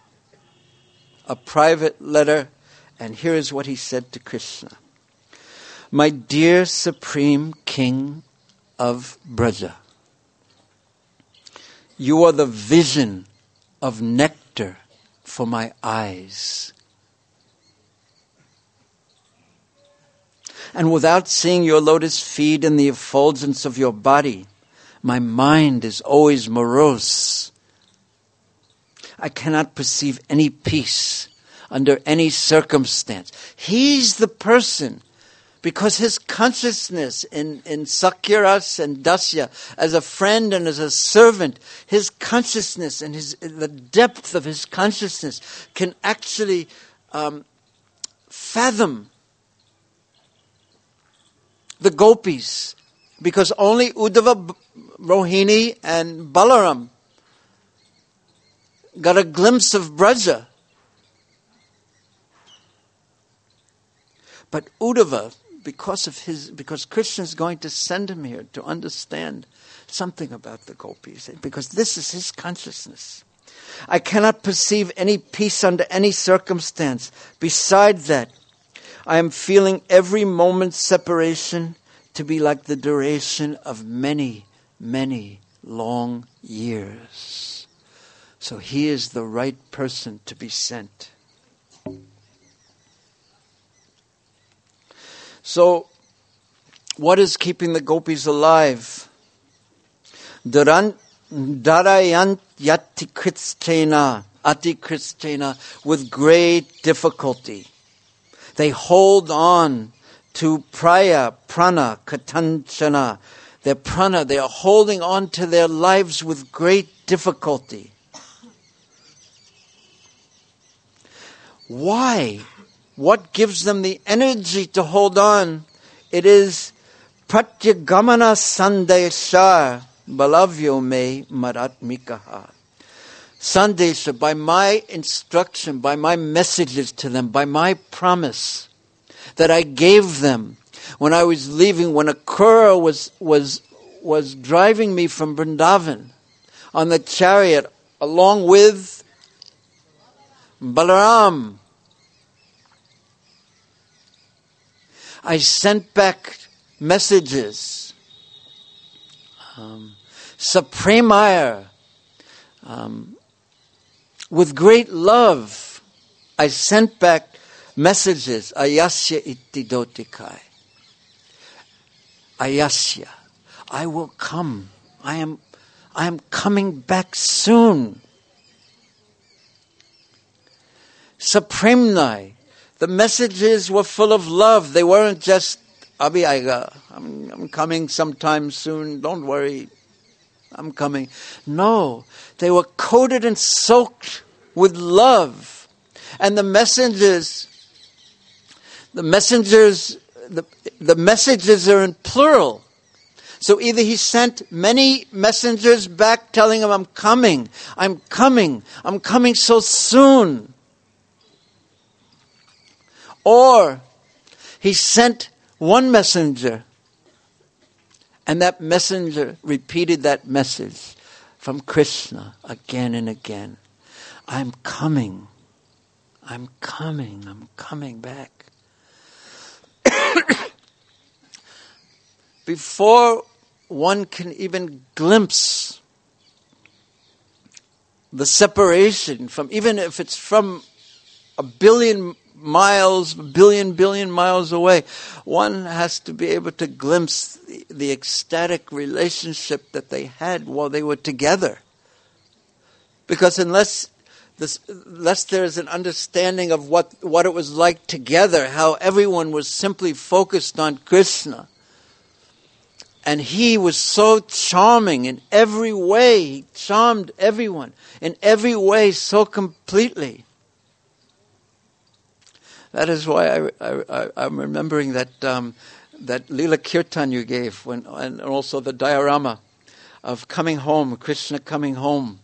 a private letter, and here is what he said to Krishna. My dear Supreme King of Braja, you are the vision of nectar for my eyes. And without seeing your lotus feet and the effulgence of your body, my mind is always morose. I cannot perceive any peace under any circumstance. He's the person, because his consciousness in Sakyaras and Dasya, as a friend and as a servant, his consciousness and the depth of his consciousness can actually fathom the gopis, because only Uddhava, Rohini and Balaram got a glimpse of Braja. But Uddhava, because Krishna is going to send him here to understand something about the gopis, because this is his consciousness. I cannot perceive any peace under any circumstance. Beside that, I am feeling every moment's separation to be like the duration of many, many long years. So he is the right person to be sent. So, what is keeping the gopis alive? Darayant yati kristena, ati kristena, with great difficulty. They hold on to prana, katanchana. Their prana, they are holding on to their lives with great difficulty. Why? What gives them the energy to hold on? It is pratyagamana sandesha balavyo me maratmikaha. Sandesha, by my instruction, by my messages to them, by my promise that I gave them when I was leaving, when Akrura was driving me from Vrindavan on the chariot along with Balaram. I sent back messages. Supremire, with great love, I sent back messages. Ayasya iti dotikai. Ayasya, I will come. I am coming back soon. Supremnai, the messages were full of love. They weren't just, Abhiyaiga, I'm coming sometime soon, don't worry, I'm coming. No, they were coated and soaked with love. And the messages are in plural. So either he sent many messengers back telling him, I'm coming so soon. Or he sent one messenger, and that messenger repeated that message from Krishna again and again. I'm coming back. Before one can even glimpse the separation from, even if it's from a billion miles away, one has to be able to glimpse the ecstatic relationship that they had while they were together. Because unless there is an understanding of what it was like together, how everyone was simply focused on Krishna, and he was so charming in every way, he charmed everyone in every way so completely. That is why I'm remembering that Leela Kirtan you gave, and also the diorama of coming home, Krishna coming home.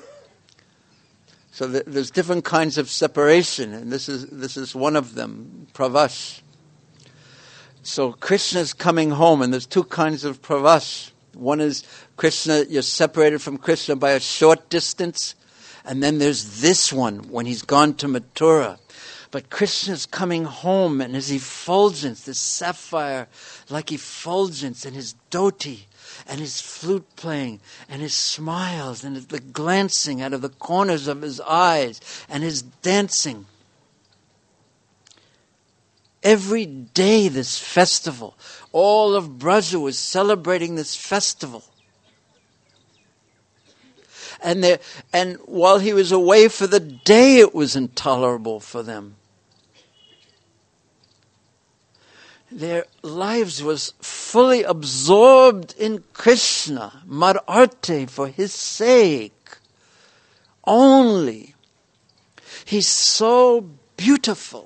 So there's different kinds of separation, and this is one of them, pravas. So Krishna's coming home, and there's two kinds of pravas. One is Krishna, you're separated from Krishna by a short distance, And then there's this one when he's gone to Mathura. But Krishna's coming home, and his effulgence, this sapphire like effulgence, and his dhoti, and his flute playing, and his smiles, and the glancing out of the corners of his eyes, and his dancing. Every day this festival, all of Braja was celebrating this festival. And while he was away for the day, it was intolerable for them. Their lives was fully absorbed in Krishna, Mararte, for his sake only. He's so beautiful.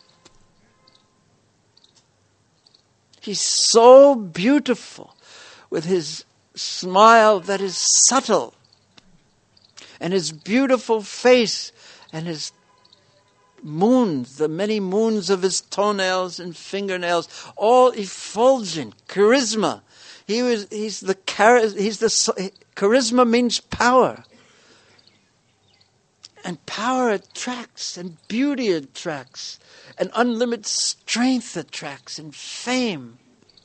He's so beautiful with his smile that is subtle, and his beautiful face, and his moons, the many moons of his toenails and fingernails, all effulgent, charisma. Charisma means power. And power attracts, and beauty attracts, and unlimited strength attracts, and fame.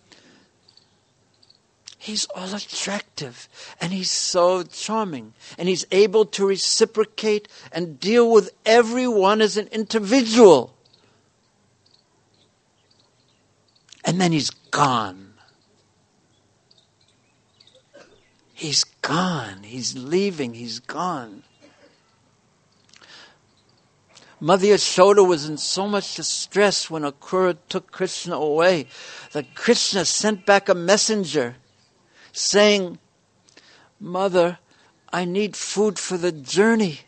He's all attractive, and he's so charming, and he's able to reciprocate and deal with everyone as an individual. And then he's gone. He's gone. He's leaving. He's gone. Mother Yashoda was in so much distress when Akrura took Krishna away that Krishna sent back a messenger saying, "Mother, I need food for the journey."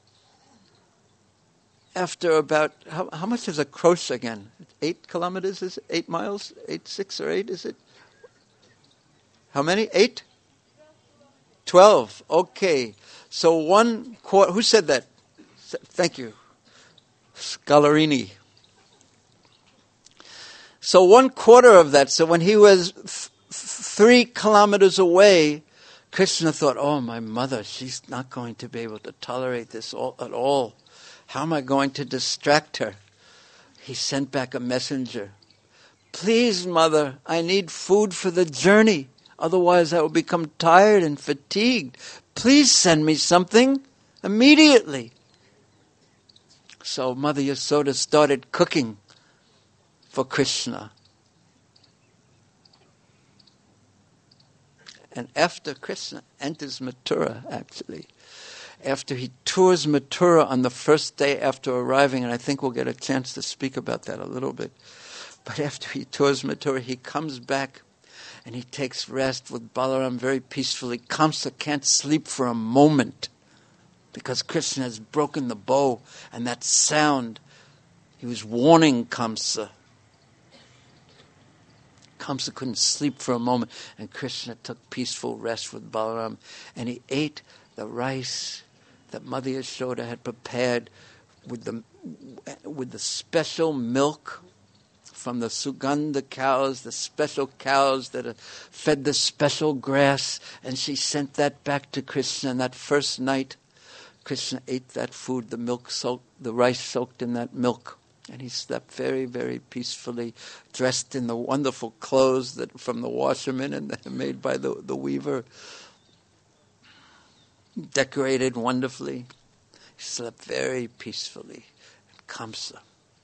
After about, how much is a krosh again? 8 kilometers, is it? 8 miles? 6 or 8, is it? How many? 8? 12. Okay. So 1/4, who said that? Thank you. Scalarini. So 1/4 of that, so when he was 3 kilometers away, Krishna thought, oh, my mother, she's not going to be able to tolerate this at all. How am I going to distract her? He sent back a messenger. Please, mother, I need food for the journey. Otherwise I will become tired and fatigued. Please send me something immediately. So Mother Yasoda started cooking for Krishna. And after Krishna enters Mathura, actually, after he tours Mathura on the first day after arriving, and I think we'll get a chance to speak about that a little bit, but after he tours Mathura, he comes back and he takes rest with Balaram very peacefully. Kamsa can't sleep for a moment because Krishna has broken the bow, and that sound, he was warning Kamsa. Kamsa couldn't sleep for a moment, and Krishna took peaceful rest with Balaram, and he ate the rice that Mother Yashoda had prepared with the special milk from the Sugandha cows, the special cows that are fed the special grass, and she sent that back to Krishna. And that first night, Krishna ate that food, the rice soaked in that milk. And he slept very, very peacefully, dressed in the wonderful clothes that from the washerman and made by the weaver, decorated wonderfully. He slept very peacefully. And Kamsa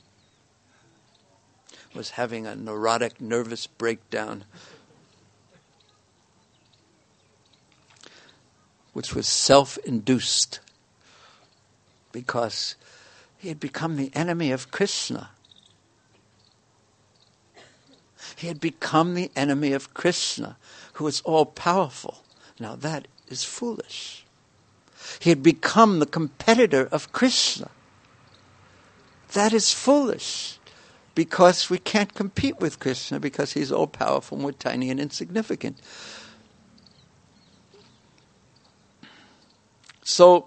was having a neurotic, nervous breakdown, which was self-induced, because he had become the enemy of Krishna. He had become the enemy of Krishna, who is all-powerful. Now that is foolish. He had become the competitor of Krishna. That is foolish, because we can't compete with Krishna because he's all-powerful and we're tiny and insignificant. So,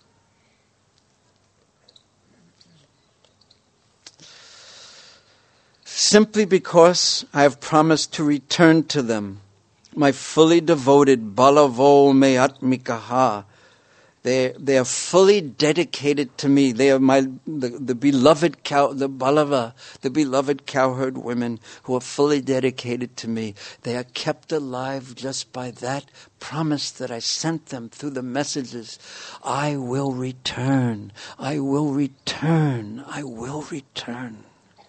simply because I have promised to return to them, my fully devoted Balavo Meatmikaha, They are fully dedicated to me. They are the beloved the beloved cowherd women who are fully dedicated to me. They are kept alive just by that promise that I sent them through the messages. I will return. I will return. I will return.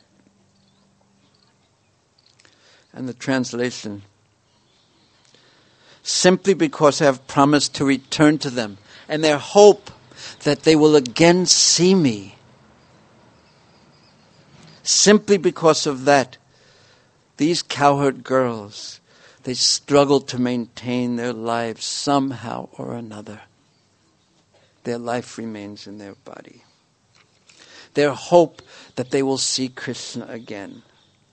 And the translation, simply because I have promised to return to them, and their hope that they will again see me. Simply because of that, these cowherd girls, they struggle to maintain their lives somehow or another. Their life remains in their body. Their hope that they will see Krishna again.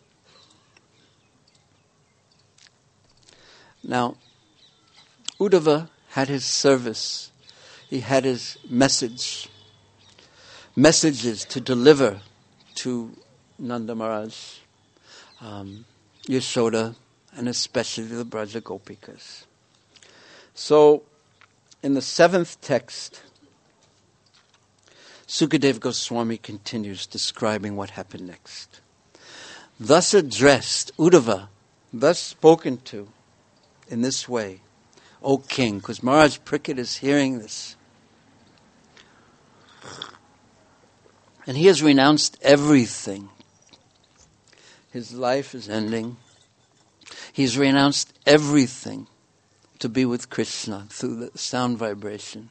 Now, Uddhava had his service. He had his messages to deliver to Nanda Maharaj, Yashoda, and especially the Braja Gopikas. So, in the 7th text, Sukadeva Goswami continues describing what happened next. Thus addressed, Uddhava, thus spoken to in this way, O king, because Maharaj Parikshit is hearing this. And he has renounced everything. His life is ending. He's renounced everything to be with Krishna through the sound vibration.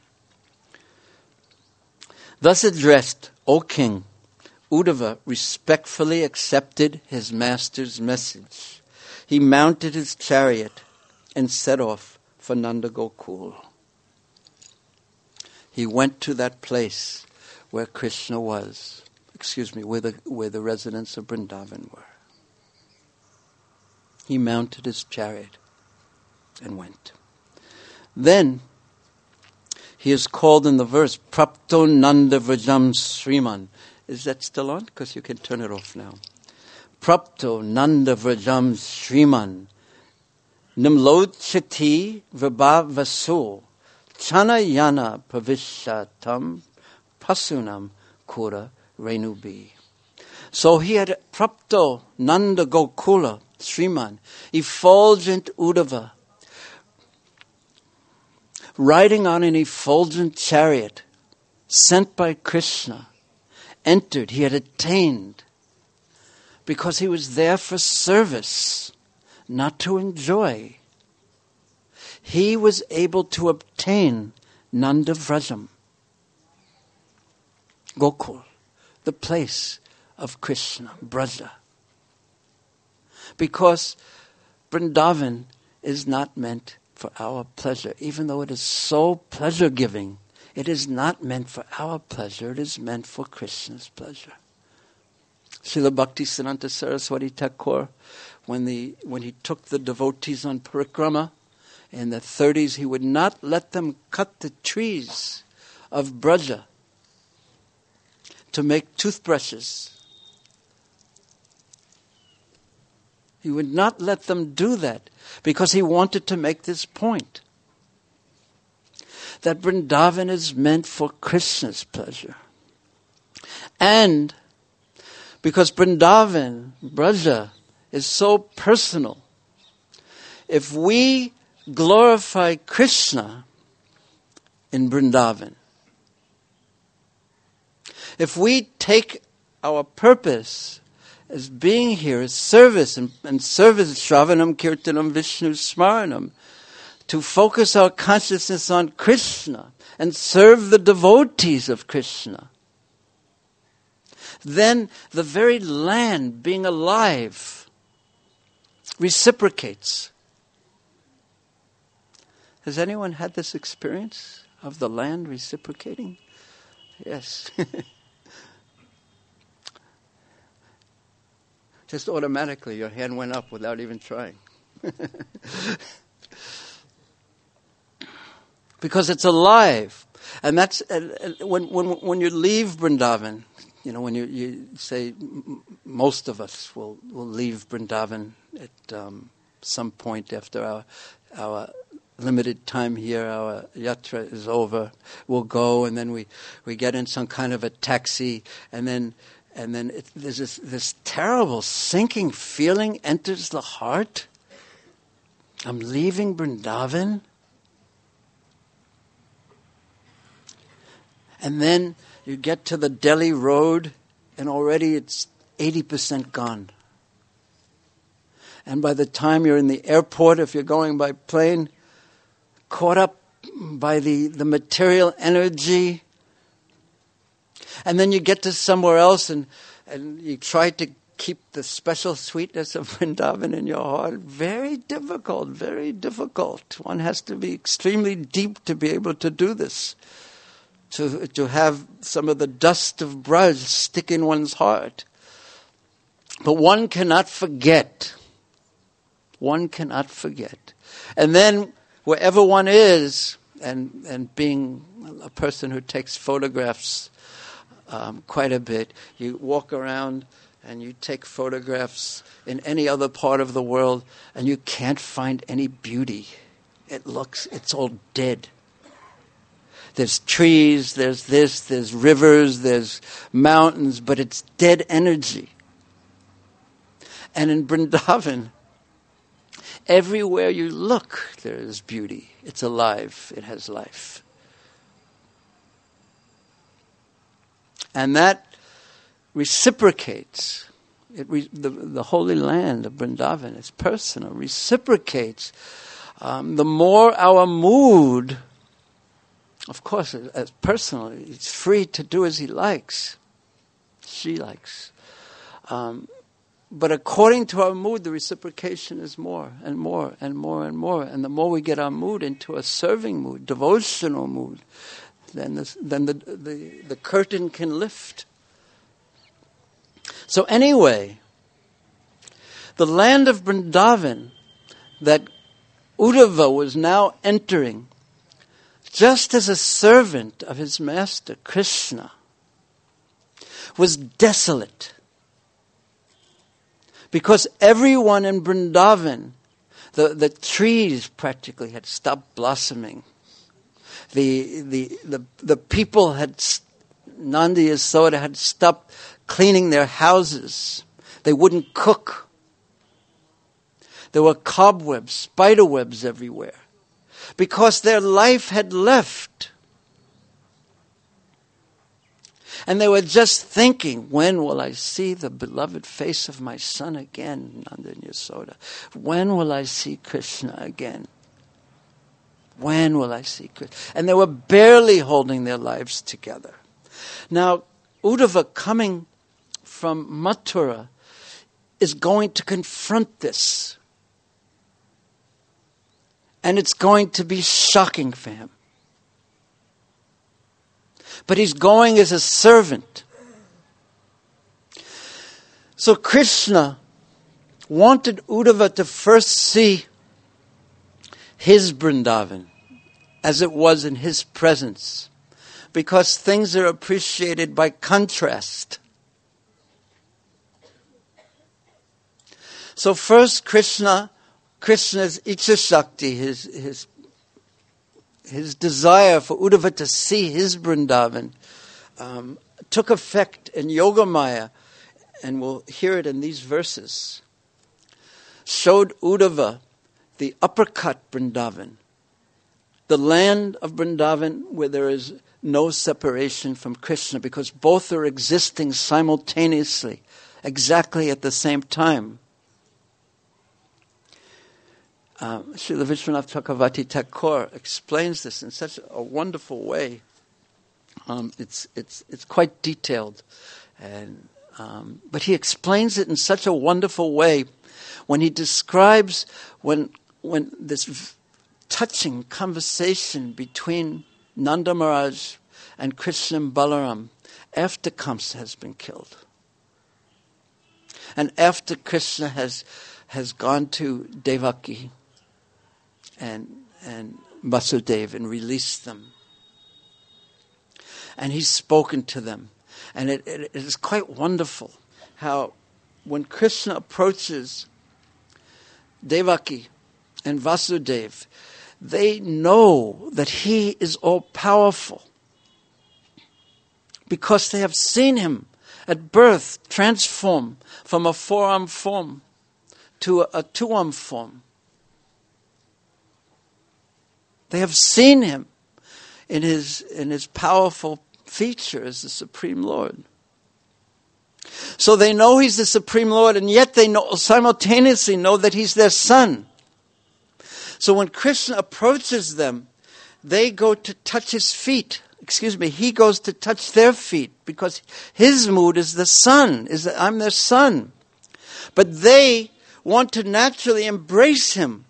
Thus addressed, O king, Uddhava respectfully accepted his master's message. He mounted his chariot and set off for Nanda Gokul. He went to that place where Krishna was, where the residents of Vrindavan were. He mounted his chariot and went. Then he is called in the verse, Prapto Nanda Vrajam Sriman. Is that still on? Because you can turn it off now. Prapto Nanda Vrajam Sriman. Nimlochati Vibha Vasu. Chanayana Pravishatam Pasunam Kura Renubi. So he had Prapto Nanda Gokula Sriman, effulgent Uddhava, riding on an effulgent chariot, sent by Krishna, entered, he had attained, because he was there for service, not to enjoy. He was able to obtain Nanda Vrajam, Gokul, the place of Krishna, Braja. Because Vrindavan is not meant for our pleasure. Even though it is so pleasure-giving, it is not meant for our pleasure. It is meant for Krishna's pleasure. Srila Bhaktisiddhanta Saraswati Thakur, when he took the devotees on parikrama in the 30s, he would not let them cut the trees of Braja to make toothbrushes. He would not let them do that because he wanted to make this point. That Vrindavan is meant for Krishna's pleasure. And because Vrindavan, Braja, is so personal, if we glorify Krishna in Vrindavan, if we take our purpose as being here, as service, and service, Shravanam, Kirtanam, Vishnu, Smaranam, to focus our consciousness on Krishna and serve the devotees of Krishna, then the very land being alive reciprocates. Has anyone had this experience of the land reciprocating? Yes. Just automatically your hand went up without even trying. Because it's alive. And that's when you leave Vrindavan, when you say most of us will leave Vrindavan at some point after our limited time here, our yatra is over. We'll go, and then we get in some kind of a taxi, and then there's this terrible sinking feeling enters the heart. I'm leaving Vrindavan. And then you get to the Delhi road, and already it's 80% gone. And by the time you're in the airport, if you're going by plane, caught up by the material energy. And then you get to somewhere else, and you try to keep the special sweetness of Vrindavan in your heart. Very difficult, very difficult. One has to be extremely deep to be able to do this. To have some of the dust of Braj stick in one's heart. But one cannot forget. One cannot forget. And then wherever one is, and being a person who takes photographs quite a bit, you walk around and you take photographs in any other part of the world, and you can't find any beauty. It's all dead. There's trees, there's this, there's rivers, there's mountains, but it's dead energy. And in Vrindavan, everywhere you look, there is beauty. It's alive. It has life. And that reciprocates. The holy land of Vrindavan, it's personal, reciprocates. The more our mood, of course, as personal, he's free to do as he likes. She likes. But according to our mood, the reciprocation is more and more and more and more. And the more we get our mood into a serving mood, devotional mood, then the curtain can lift. So anyway, the land of Vrindavan that Uddhava was now entering, just as a servant of his master, Krishna, was desolate. Because everyone in Vrindavan, the trees practically had stopped blossoming. The people Nandi Yasoda had stopped cleaning their houses. They wouldn't cook. There were cobwebs, spider webs everywhere. Because their life had left. And they were just thinking, when will I see the beloved face of my son again, Nanda and Yasoda? When will I see Krishna again? When will I see Krishna? And they were barely holding their lives together. Now, Uddhava coming from Mathura is going to confront this. And it's going to be shocking for him. But he's going as a servant. So Krishna wanted Uddhava to first see his Vrindavan as it was in his presence. Because things are appreciated by contrast. So first Krishna's Ichha Shakti, his desire for Uddhava to see his Vrindavan, took effect in Yogamaya, and we'll hear it in these verses. Showed Uddhava the uppercut Vrindavan, the land of Vrindavan where there is no separation from Krishna, because both are existing simultaneously, exactly at the same time. Srila Vishwanath Chakravarti Thakur explains this in such a wonderful way. It's quite detailed, but he explains it in such a wonderful way when he describes when this touching conversation between Nanda Maharaj and Krishna and Balaram after Kamsa has been killed, and after Krishna has gone to Devaki and Vasudeva and released them. And he's spoken to them. And it is quite wonderful how when Krishna approaches Devaki and Vasudeva, they know that he is all-powerful because they have seen him at birth transform from a four-arm form to a two-arm form. They have seen him in his powerful feature as the Supreme Lord. So they know he's the Supreme Lord, and yet they simultaneously know that he's their son. So when Krishna approaches them, they go to touch his feet. He goes to touch their feet because his mood is the son, is that I'm their son. But they want to naturally embrace him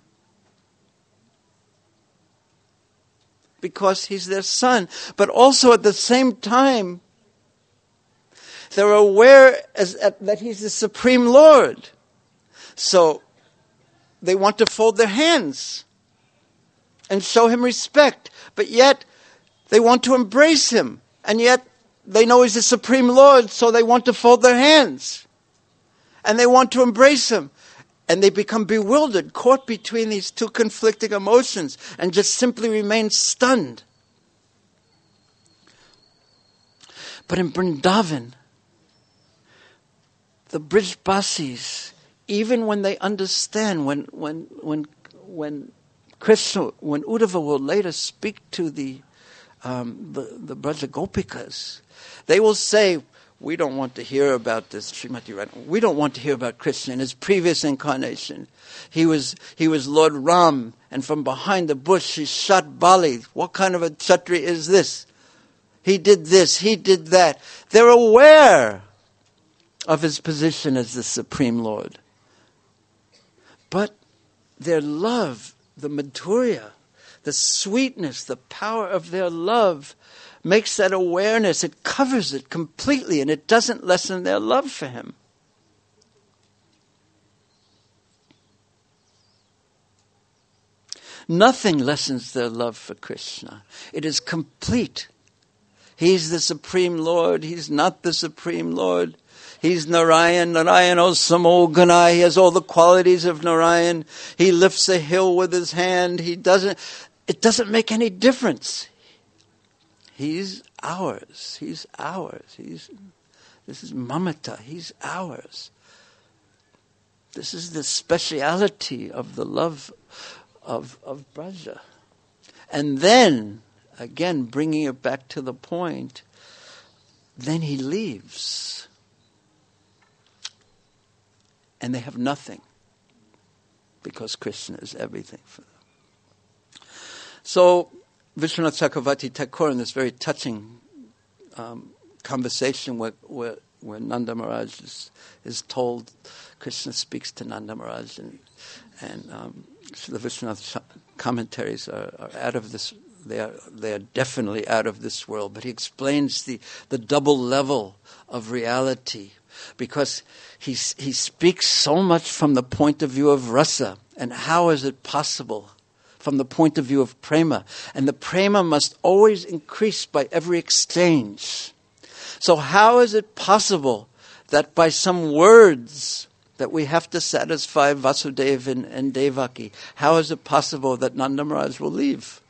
because he's their son. But also at the same time, they're aware that he's the Supreme Lord. So they want to fold their hands and show him respect. But yet they want to embrace him. And yet they know he's the Supreme Lord, so they want to fold their hands. And they want to embrace him. And they become bewildered, caught between these two conflicting emotions, and just simply remain stunned. But in Vrindavan, the Brijbasis, even when they understand, when Krishna, when Uddhava will later speak to the Braja Gopikas, they will say, we don't want to hear about this, Srimati Radha. We don't want to hear about Krishna in his previous incarnation. He was Lord Ram, and from behind the bush he shot Bali. What kind of a Kshatriya is this? He did this, he did that. They're aware of his position as the Supreme Lord. But their love, the madhurya, the sweetness, the power of their love makes that awareness, it covers it completely, and it doesn't lessen their love for him. Nothing lessens their love for Krishna. It is complete. He's the Supreme Lord. He's not the Supreme Lord. He's Narayan, Narayano Samo Ganai. He has all the qualities of Narayan. He lifts a hill with his hand. It doesn't make any difference. He's ours. He's ours. This is mamata. He's ours. This is the speciality of the love of Braja. And then, again, bringing it back to the point, then he leaves. And they have nothing because Krishna is everything for them. So, Vishwanath Chakravarti Thakur, in this very touching conversation where Nanda Maharaj is told, Krishna speaks to Nanda Maharaj, and the Vishwanath commentaries are out of this. They are definitely out of this world. But he explains the double level of reality, because he speaks so much from the point of view of rasa, and how is it possible from the point of view of prema. And the prema must always increase by every exchange. So how is it possible that by some words that we have to satisfy Vasudeva and Devaki, how is it possible that Nanda Maharaj will leave?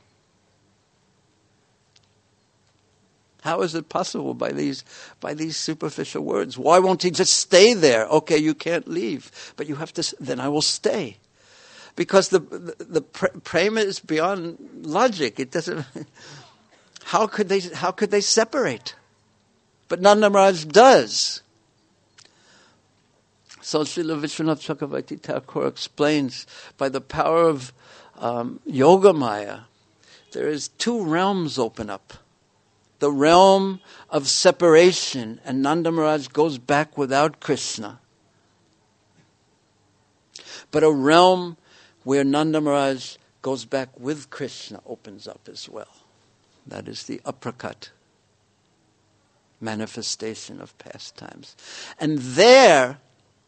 How is it possible by these superficial words? Why won't he just stay there? Okay, you can't leave, but you have to. Then I will stay, because the prema is beyond logic. It doesn't. How could they separate? But Nanda Maharaj does. So Srila Vishwanath Chakravarti Thakur explains, by the power of Yogamaya, there is two realms open up. The realm of separation, and Nanda Maharaj goes back without Krishna. But a realm where Nanda Maharaj goes back with Krishna opens up as well. That is the uppercut manifestation of pastimes. And there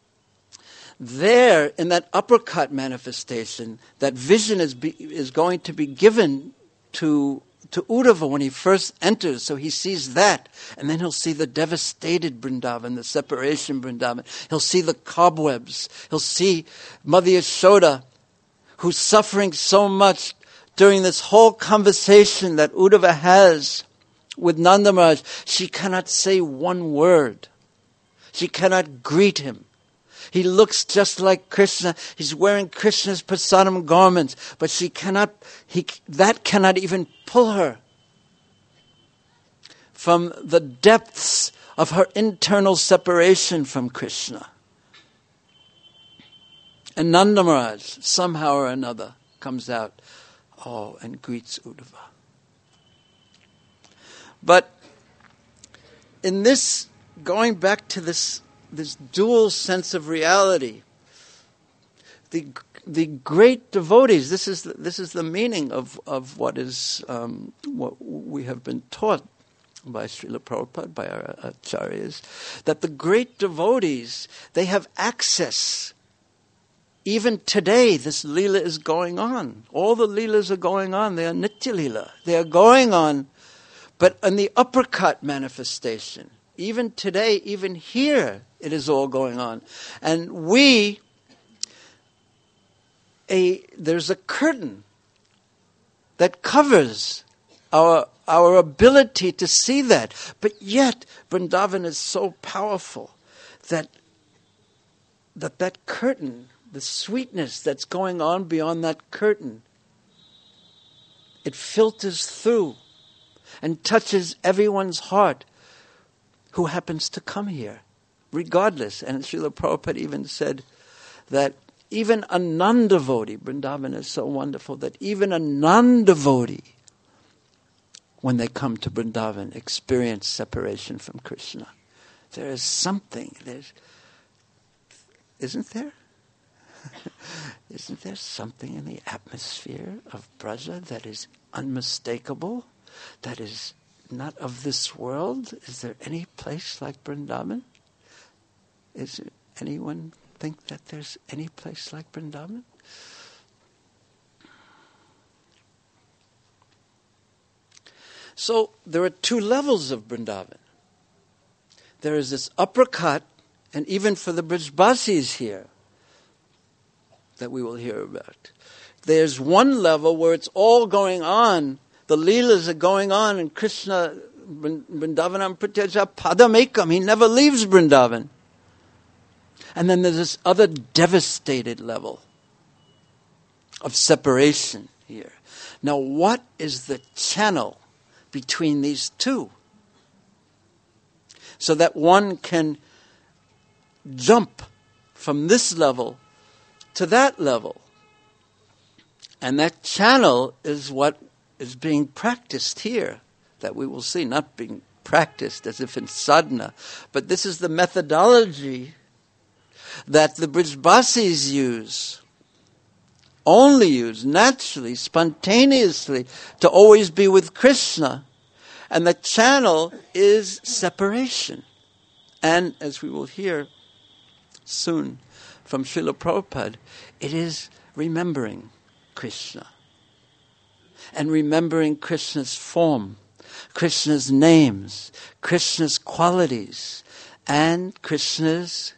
in that uppercut manifestation, that vision is going to be given to Uddhava when he first enters. So he sees that, and then he'll see the devastated Vrindavan, the separation Vrindavan. He'll see the cobwebs. He'll see Mother Yashoda, who's suffering so much during this whole conversation that Uddhava has with Nanda Maharaj, she cannot say one word. She cannot greet him. He looks just like Krishna. He's wearing Krishna's prasadam garments, but that cannot even pull her from the depths of her internal separation from Krishna. And Nanda Maharaj, somehow or another, comes out, and greets Uddhava. But in this, going back to this dual sense of reality, the great devotees, this is the meaning of what we have been taught by Srila Prabhupada, by our acharyas, that the great devotees, they have access. Even today, this Leela is going on. All the Leelas are going on. They are Nitya Leela. They are going on, but in the uppercut manifestation. Even today, even here, it is all going on. And there's a curtain that covers our ability to see that. But yet, Vrindavan is so powerful that curtain, the sweetness that's going on beyond that curtain, it filters through and touches everyone's heart who happens to come here, regardless. And Srila Prabhupada even said that even a non-devotee, Vrindavan is so wonderful, that even a non-devotee, when they come to Vrindavan, experience separation from Krishna. There is something, isn't there? Isn't there something in the atmosphere of Braja that is unmistakable, that is not of this world? Is there any place like Vrindavan? Is anyone think that there's any place like Vrindavan? So there are two levels of Vrindavan. There is this uppercut, and even for the Brijbasis here, that we will hear about. There's one level where it's all going on. The Leelas are going on, and Krishna, Vrindavanam Pratyaja Padamekam, he never leaves Vrindavan. And then there's this other devastated level of separation here. Now, what is the channel between these two? So that one can jump from this level to that level. And that channel is what is being practiced here, that we will see, not being practiced as if in sadhana, but this is the methodology that the Brijbasis use, only use, naturally, spontaneously, to always be with Krishna. And the channel is separation. And as we will hear soon from Srila Prabhupada, it is remembering Krishna. And remembering Krishna's form, Krishna's names, Krishna's qualities, and Krishna's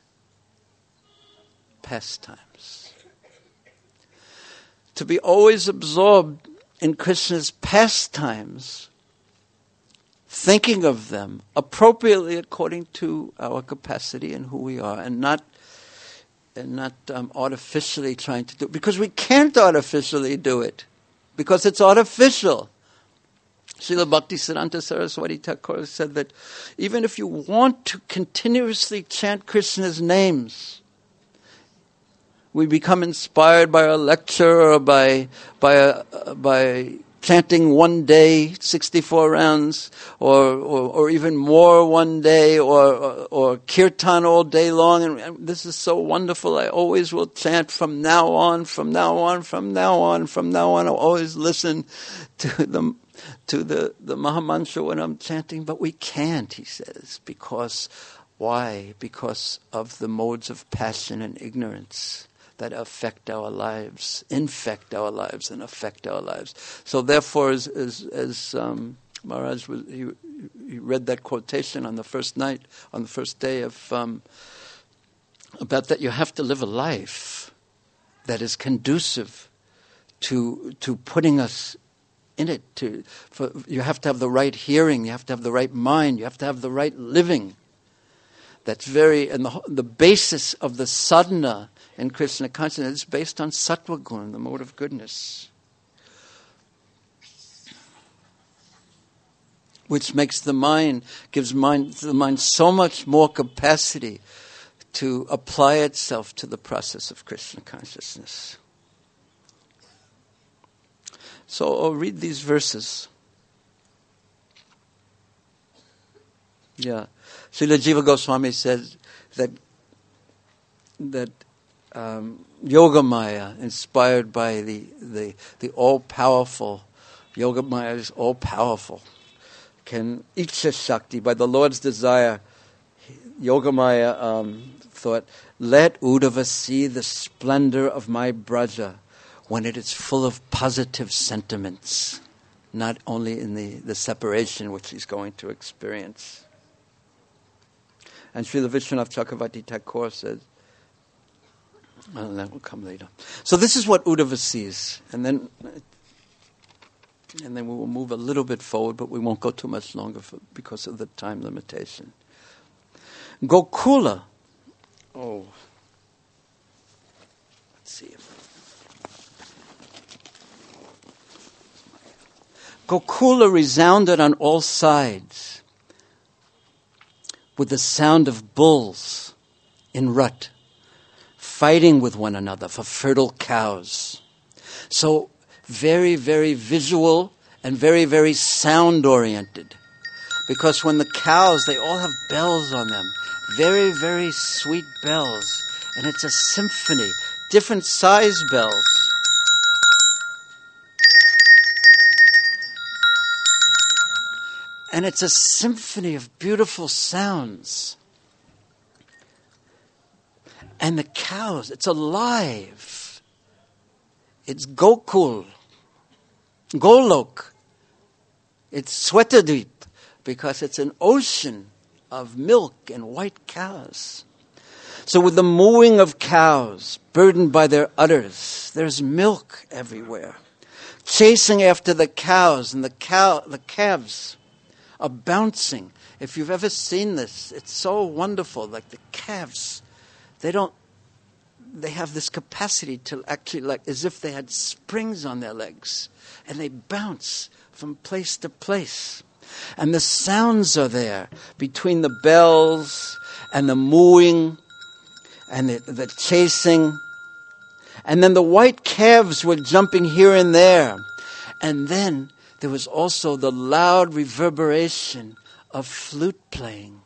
pastimes. To be always absorbed in Krishna's pastimes, thinking of them appropriately according to our capacity and who we are, and not artificially trying to do it, because we can't artificially do it, because it's artificial. Srila Bhaktisiddhanta Saraswati Thakur said that even if you want to continuously chant Krishna's names, we become inspired by a lecture or by chanting one day, 64 rounds, or even more one day, or kirtan all day long. And this is so wonderful. I always will chant from now on, from now on, from now on, from now on. I'll always listen to the Mahamantra when I'm chanting. But we can't, he says, because why? Because of the modes of passion and ignorance that affect our lives, infect our lives, and affect our lives. So therefore, as Maharaj he read that quotation on the first night, on the first day of about that you have to live a life that is conducive to putting us in it. You have to have the right hearing, you have to have the right mind, you have to have the right living. That's and the basis of the sadhana in Krishna consciousness is based on sattva guna, the mode of goodness, which gives the mind so much more capacity to apply itself to the process of Krishna consciousness. So I'll read these verses. Yeah. Srila Jiva Goswami says that Yogamaya, inspired by the all-powerful, Yogamaya is all-powerful, can Icha Shakti, by the Lord's desire, Yogamaya thought, let Uddhava see the splendor of my Braja when it is full of positive sentiments, not only in the separation which he's going to experience. And Srila Vishwanath Chakravarti Thakur says, that will come later. So this is what Uddhava sees. And then we will move a little bit forward, but we won't go too much longer because of the time limitation. Gokula. Let's see. Gokula resounded on all sides with the sound of bulls in rut, fighting with one another for fertile cows. So very, very visual and very, very sound-oriented. Because when the cows, they all have bells on them. Very, very sweet bells. And it's a symphony. Different size bells. And it's a symphony of beautiful sounds. And the cows, it's alive. It's Gokul. Golok. It's Swetadweep, because it's an ocean of milk and white cows. So with the mooing of cows, burdened by their udders, there's milk everywhere. Chasing after the cows, and the calves are bouncing. If you've ever seen this, it's so wonderful. Like the calves, they have this capacity to actually, like as if they had springs on their legs, and they bounce from place to place. And the sounds are there between the bells and the mooing and the chasing. And then the white calves were jumping here and there. And then there was also the loud reverberation of flute playing.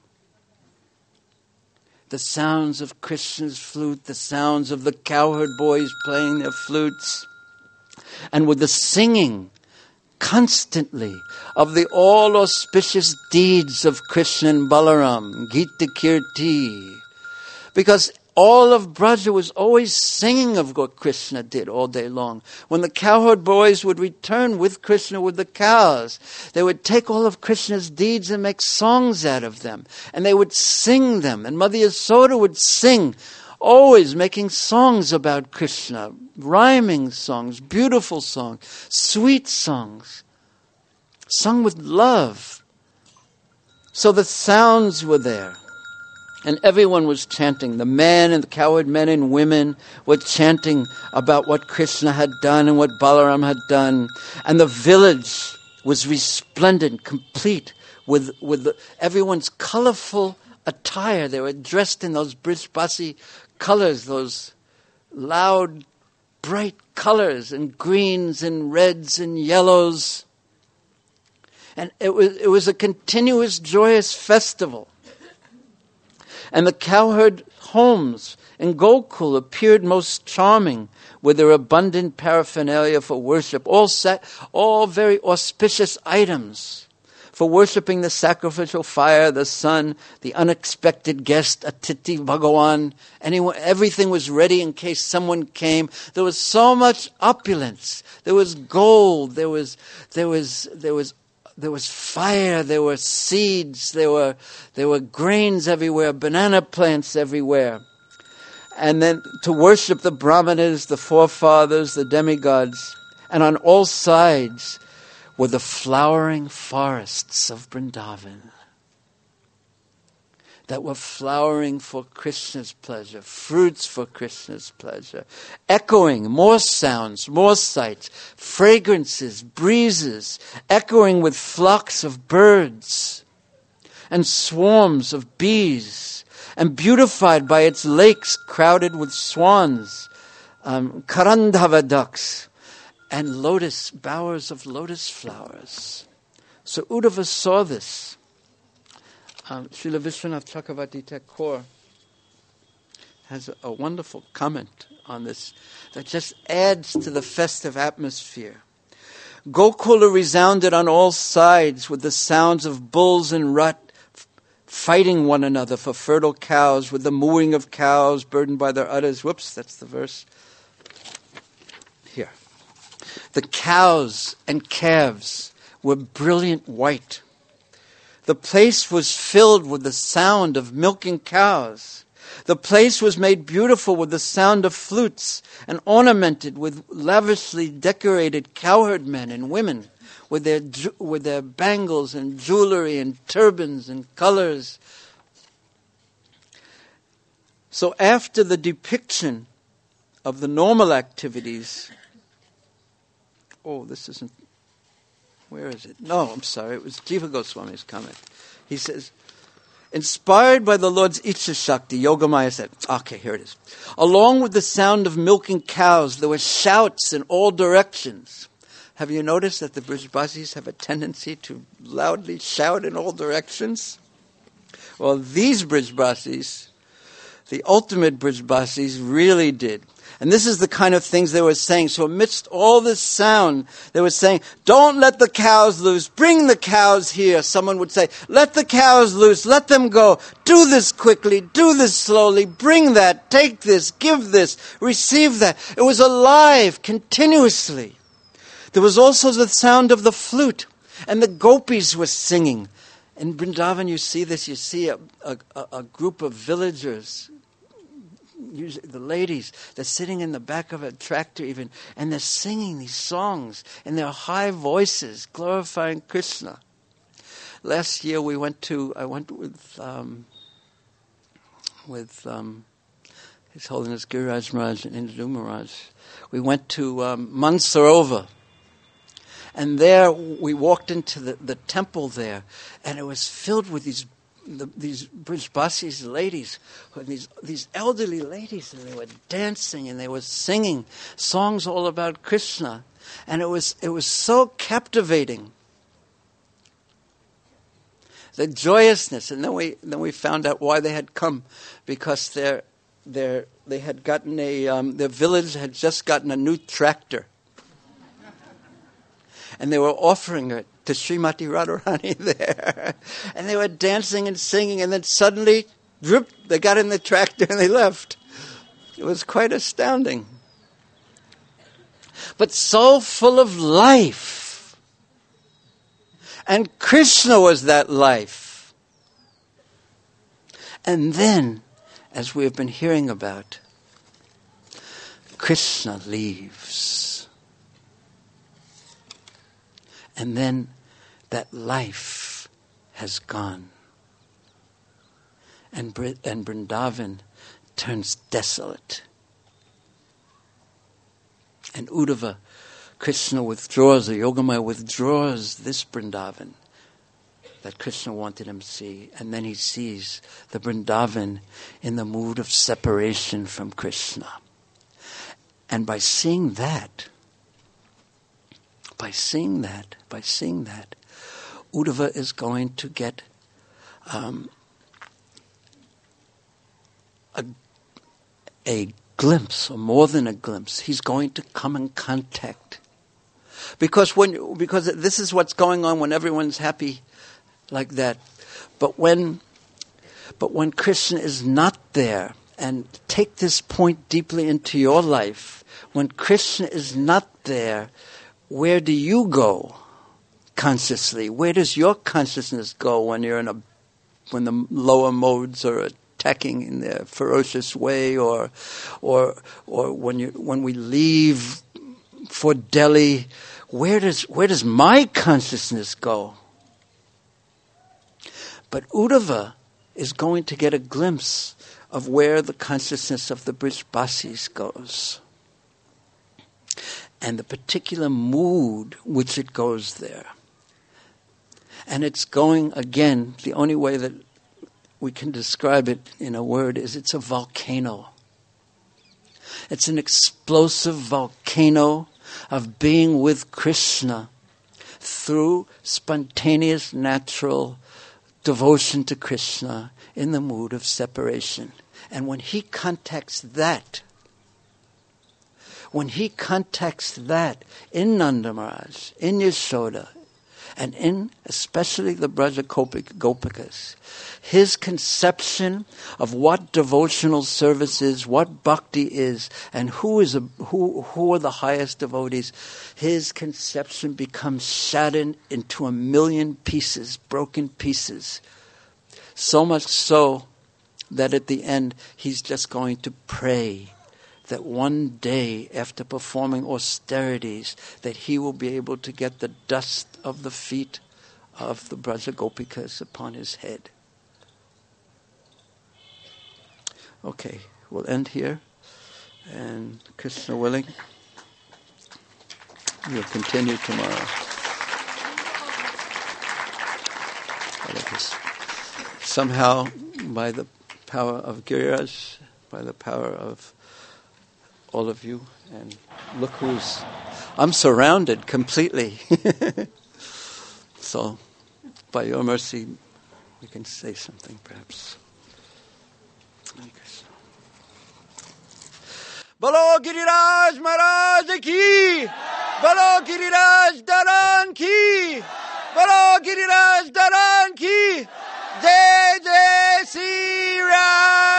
The sounds of Krishna's flute, the sounds of the cowherd boys playing their flutes, and with the singing constantly of the all-auspicious deeds of Krishna and Balaram, Gita Kirti. Because all of Braja was always singing of what Krishna did all day long. When the cowherd boys would return with Krishna with the cows, they would take all of Krishna's deeds and make songs out of them. And they would sing them. And Mother Yasoda would sing, always making songs about Krishna, rhyming songs, beautiful songs, sweet songs, sung with love. So the sounds were there. And everyone was chanting. The men and the cowherd men and women were chanting about what Krishna had done and what Balaram had done. And the village was resplendent, complete, with everyone's colorful attire. They were dressed in those Brijbasi colors, those loud, bright colors, and greens and reds and yellows. And it was a continuous, joyous festival. And the cowherd homes in Gokul appeared most charming with their abundant paraphernalia for worship, all very auspicious items for worshipping the sacrificial fire, the sun, the unexpected guest, Atiti Bhagawan. Everything was ready in case someone came. There was so much opulence. There was gold. There was fire, there were seeds, there were grains everywhere, banana plants everywhere. And then to worship the Brahmanas, the forefathers, the demigods, And on all sides were the flowering forests of Vrindavan that were flowering for Krishna's pleasure, fruits for Krishna's pleasure, echoing, more sounds, more sights, fragrances, breezes, echoing with flocks of birds and swarms of bees, and beautified by its lakes crowded with swans, Karandhava ducks, and lotus, bowers of lotus flowers. So Uddhava saw this. Srila Vishwanath Chakravarti Thakur has a wonderful comment on this that just adds to the festive atmosphere. Gokula resounded on all sides with the sounds of bulls and rut fighting one another for fertile cows, with the mooing of cows burdened by their udders. Whoops, that's the verse. Here. The cows and calves were brilliant white. The place was filled with the sound of milking cows. The place was made beautiful with the sound of flutes and ornamented with lavishly decorated cowherd men and women with their bangles and jewelry and turbans and colors. So after the depiction of the normal activities, this isn't, where is it? No, I'm sorry, it was Jiva Goswami's comment. He says, inspired by the Lord's Icha Shakti, Yogamaya said, okay, here it is. Along with the sound of milking cows, there were shouts in all directions. Have you noticed that the Brijbasis have a tendency to loudly shout in all directions? Well, these Brijbasis, the ultimate Brijbasis, really did. And this is the kind of things they were saying. So amidst all this sound, they were saying, don't let the cows loose. Bring the cows here. Someone would say, let the cows loose. Let them go. Do this quickly. Do this slowly. Bring that. Take this. Give this. Receive that. It was alive continuously. There was also the sound of the flute. And the gopis were singing. In Vrindavan, you see this. You see a group of villagers, usually the ladies, they're sitting in the back of a tractor even, and they're singing these songs in their high voices, glorifying Krishna. Last year I went with His Holiness Giriraj Maharaj and Indra Maharaj. We went to Mansarovar. And there we walked into the temple there, and it was filled with these Brijbasis ladies, these elderly ladies, and they were dancing and they were singing songs all about Krishna, and it was so captivating. The joyousness, and then we found out why they had come, because they had gotten their village had just gotten a new tractor. And they were offering it to Srimati Radharani there. And they were dancing and singing, and then suddenly, drip, they got in the tractor and they left. It was quite astounding. But so full of life. And Krishna was that life. And then, as we have been hearing about, Krishna leaves. And then that life has gone. And Vrindavan turns desolate. And Uddhava, Krishna withdraws, the Yogamaya withdraws this Vrindavan that Krishna wanted him to see. And then he sees the Vrindavan in the mood of separation from Krishna. And by seeing that, Uddhava is going to get a glimpse, or more than a glimpse. He's going to come in contact. Because this is what's going on when everyone's happy like that. But when Krishna is not there, and take this point deeply into your life, when Krishna is not there, where do you go consciously? Where does your consciousness go when when the lower modes are attacking in their ferocious way, or when we leave for Delhi, where does my consciousness go? But Uddhava is going to get a glimpse of where the consciousness of the Brijbasis goes, and the particular mood which it goes there. And it's going, again, the only way that we can describe it in a word is it's a volcano. It's an explosive volcano of being with Krishna through spontaneous, natural devotion to Krishna in the mood of separation. And when he contacts that in Nanda Maharaj, in Yashoda, and in especially the Braja Gopikas, his conception of what devotional service is, what bhakti is, and who are the highest devotees, his conception becomes shattered into a million pieces, broken pieces. So much so that at the end he's just going to pray that one day, after performing austerities, that he will be able to get the dust of the feet of the Braja Gopikas upon his head. Okay, we'll end here, and Krishna willing, we'll continue tomorrow. Somehow, by the power of Giriraj, by the power of all of you, and look I'm surrounded completely. So, by your mercy, we can say something perhaps. Bolo Giriraj Maharaj ki! Bolo Giriraj Dharan ki! Bolo Giriraj Dharan ki! Jai Jai Sri Ram!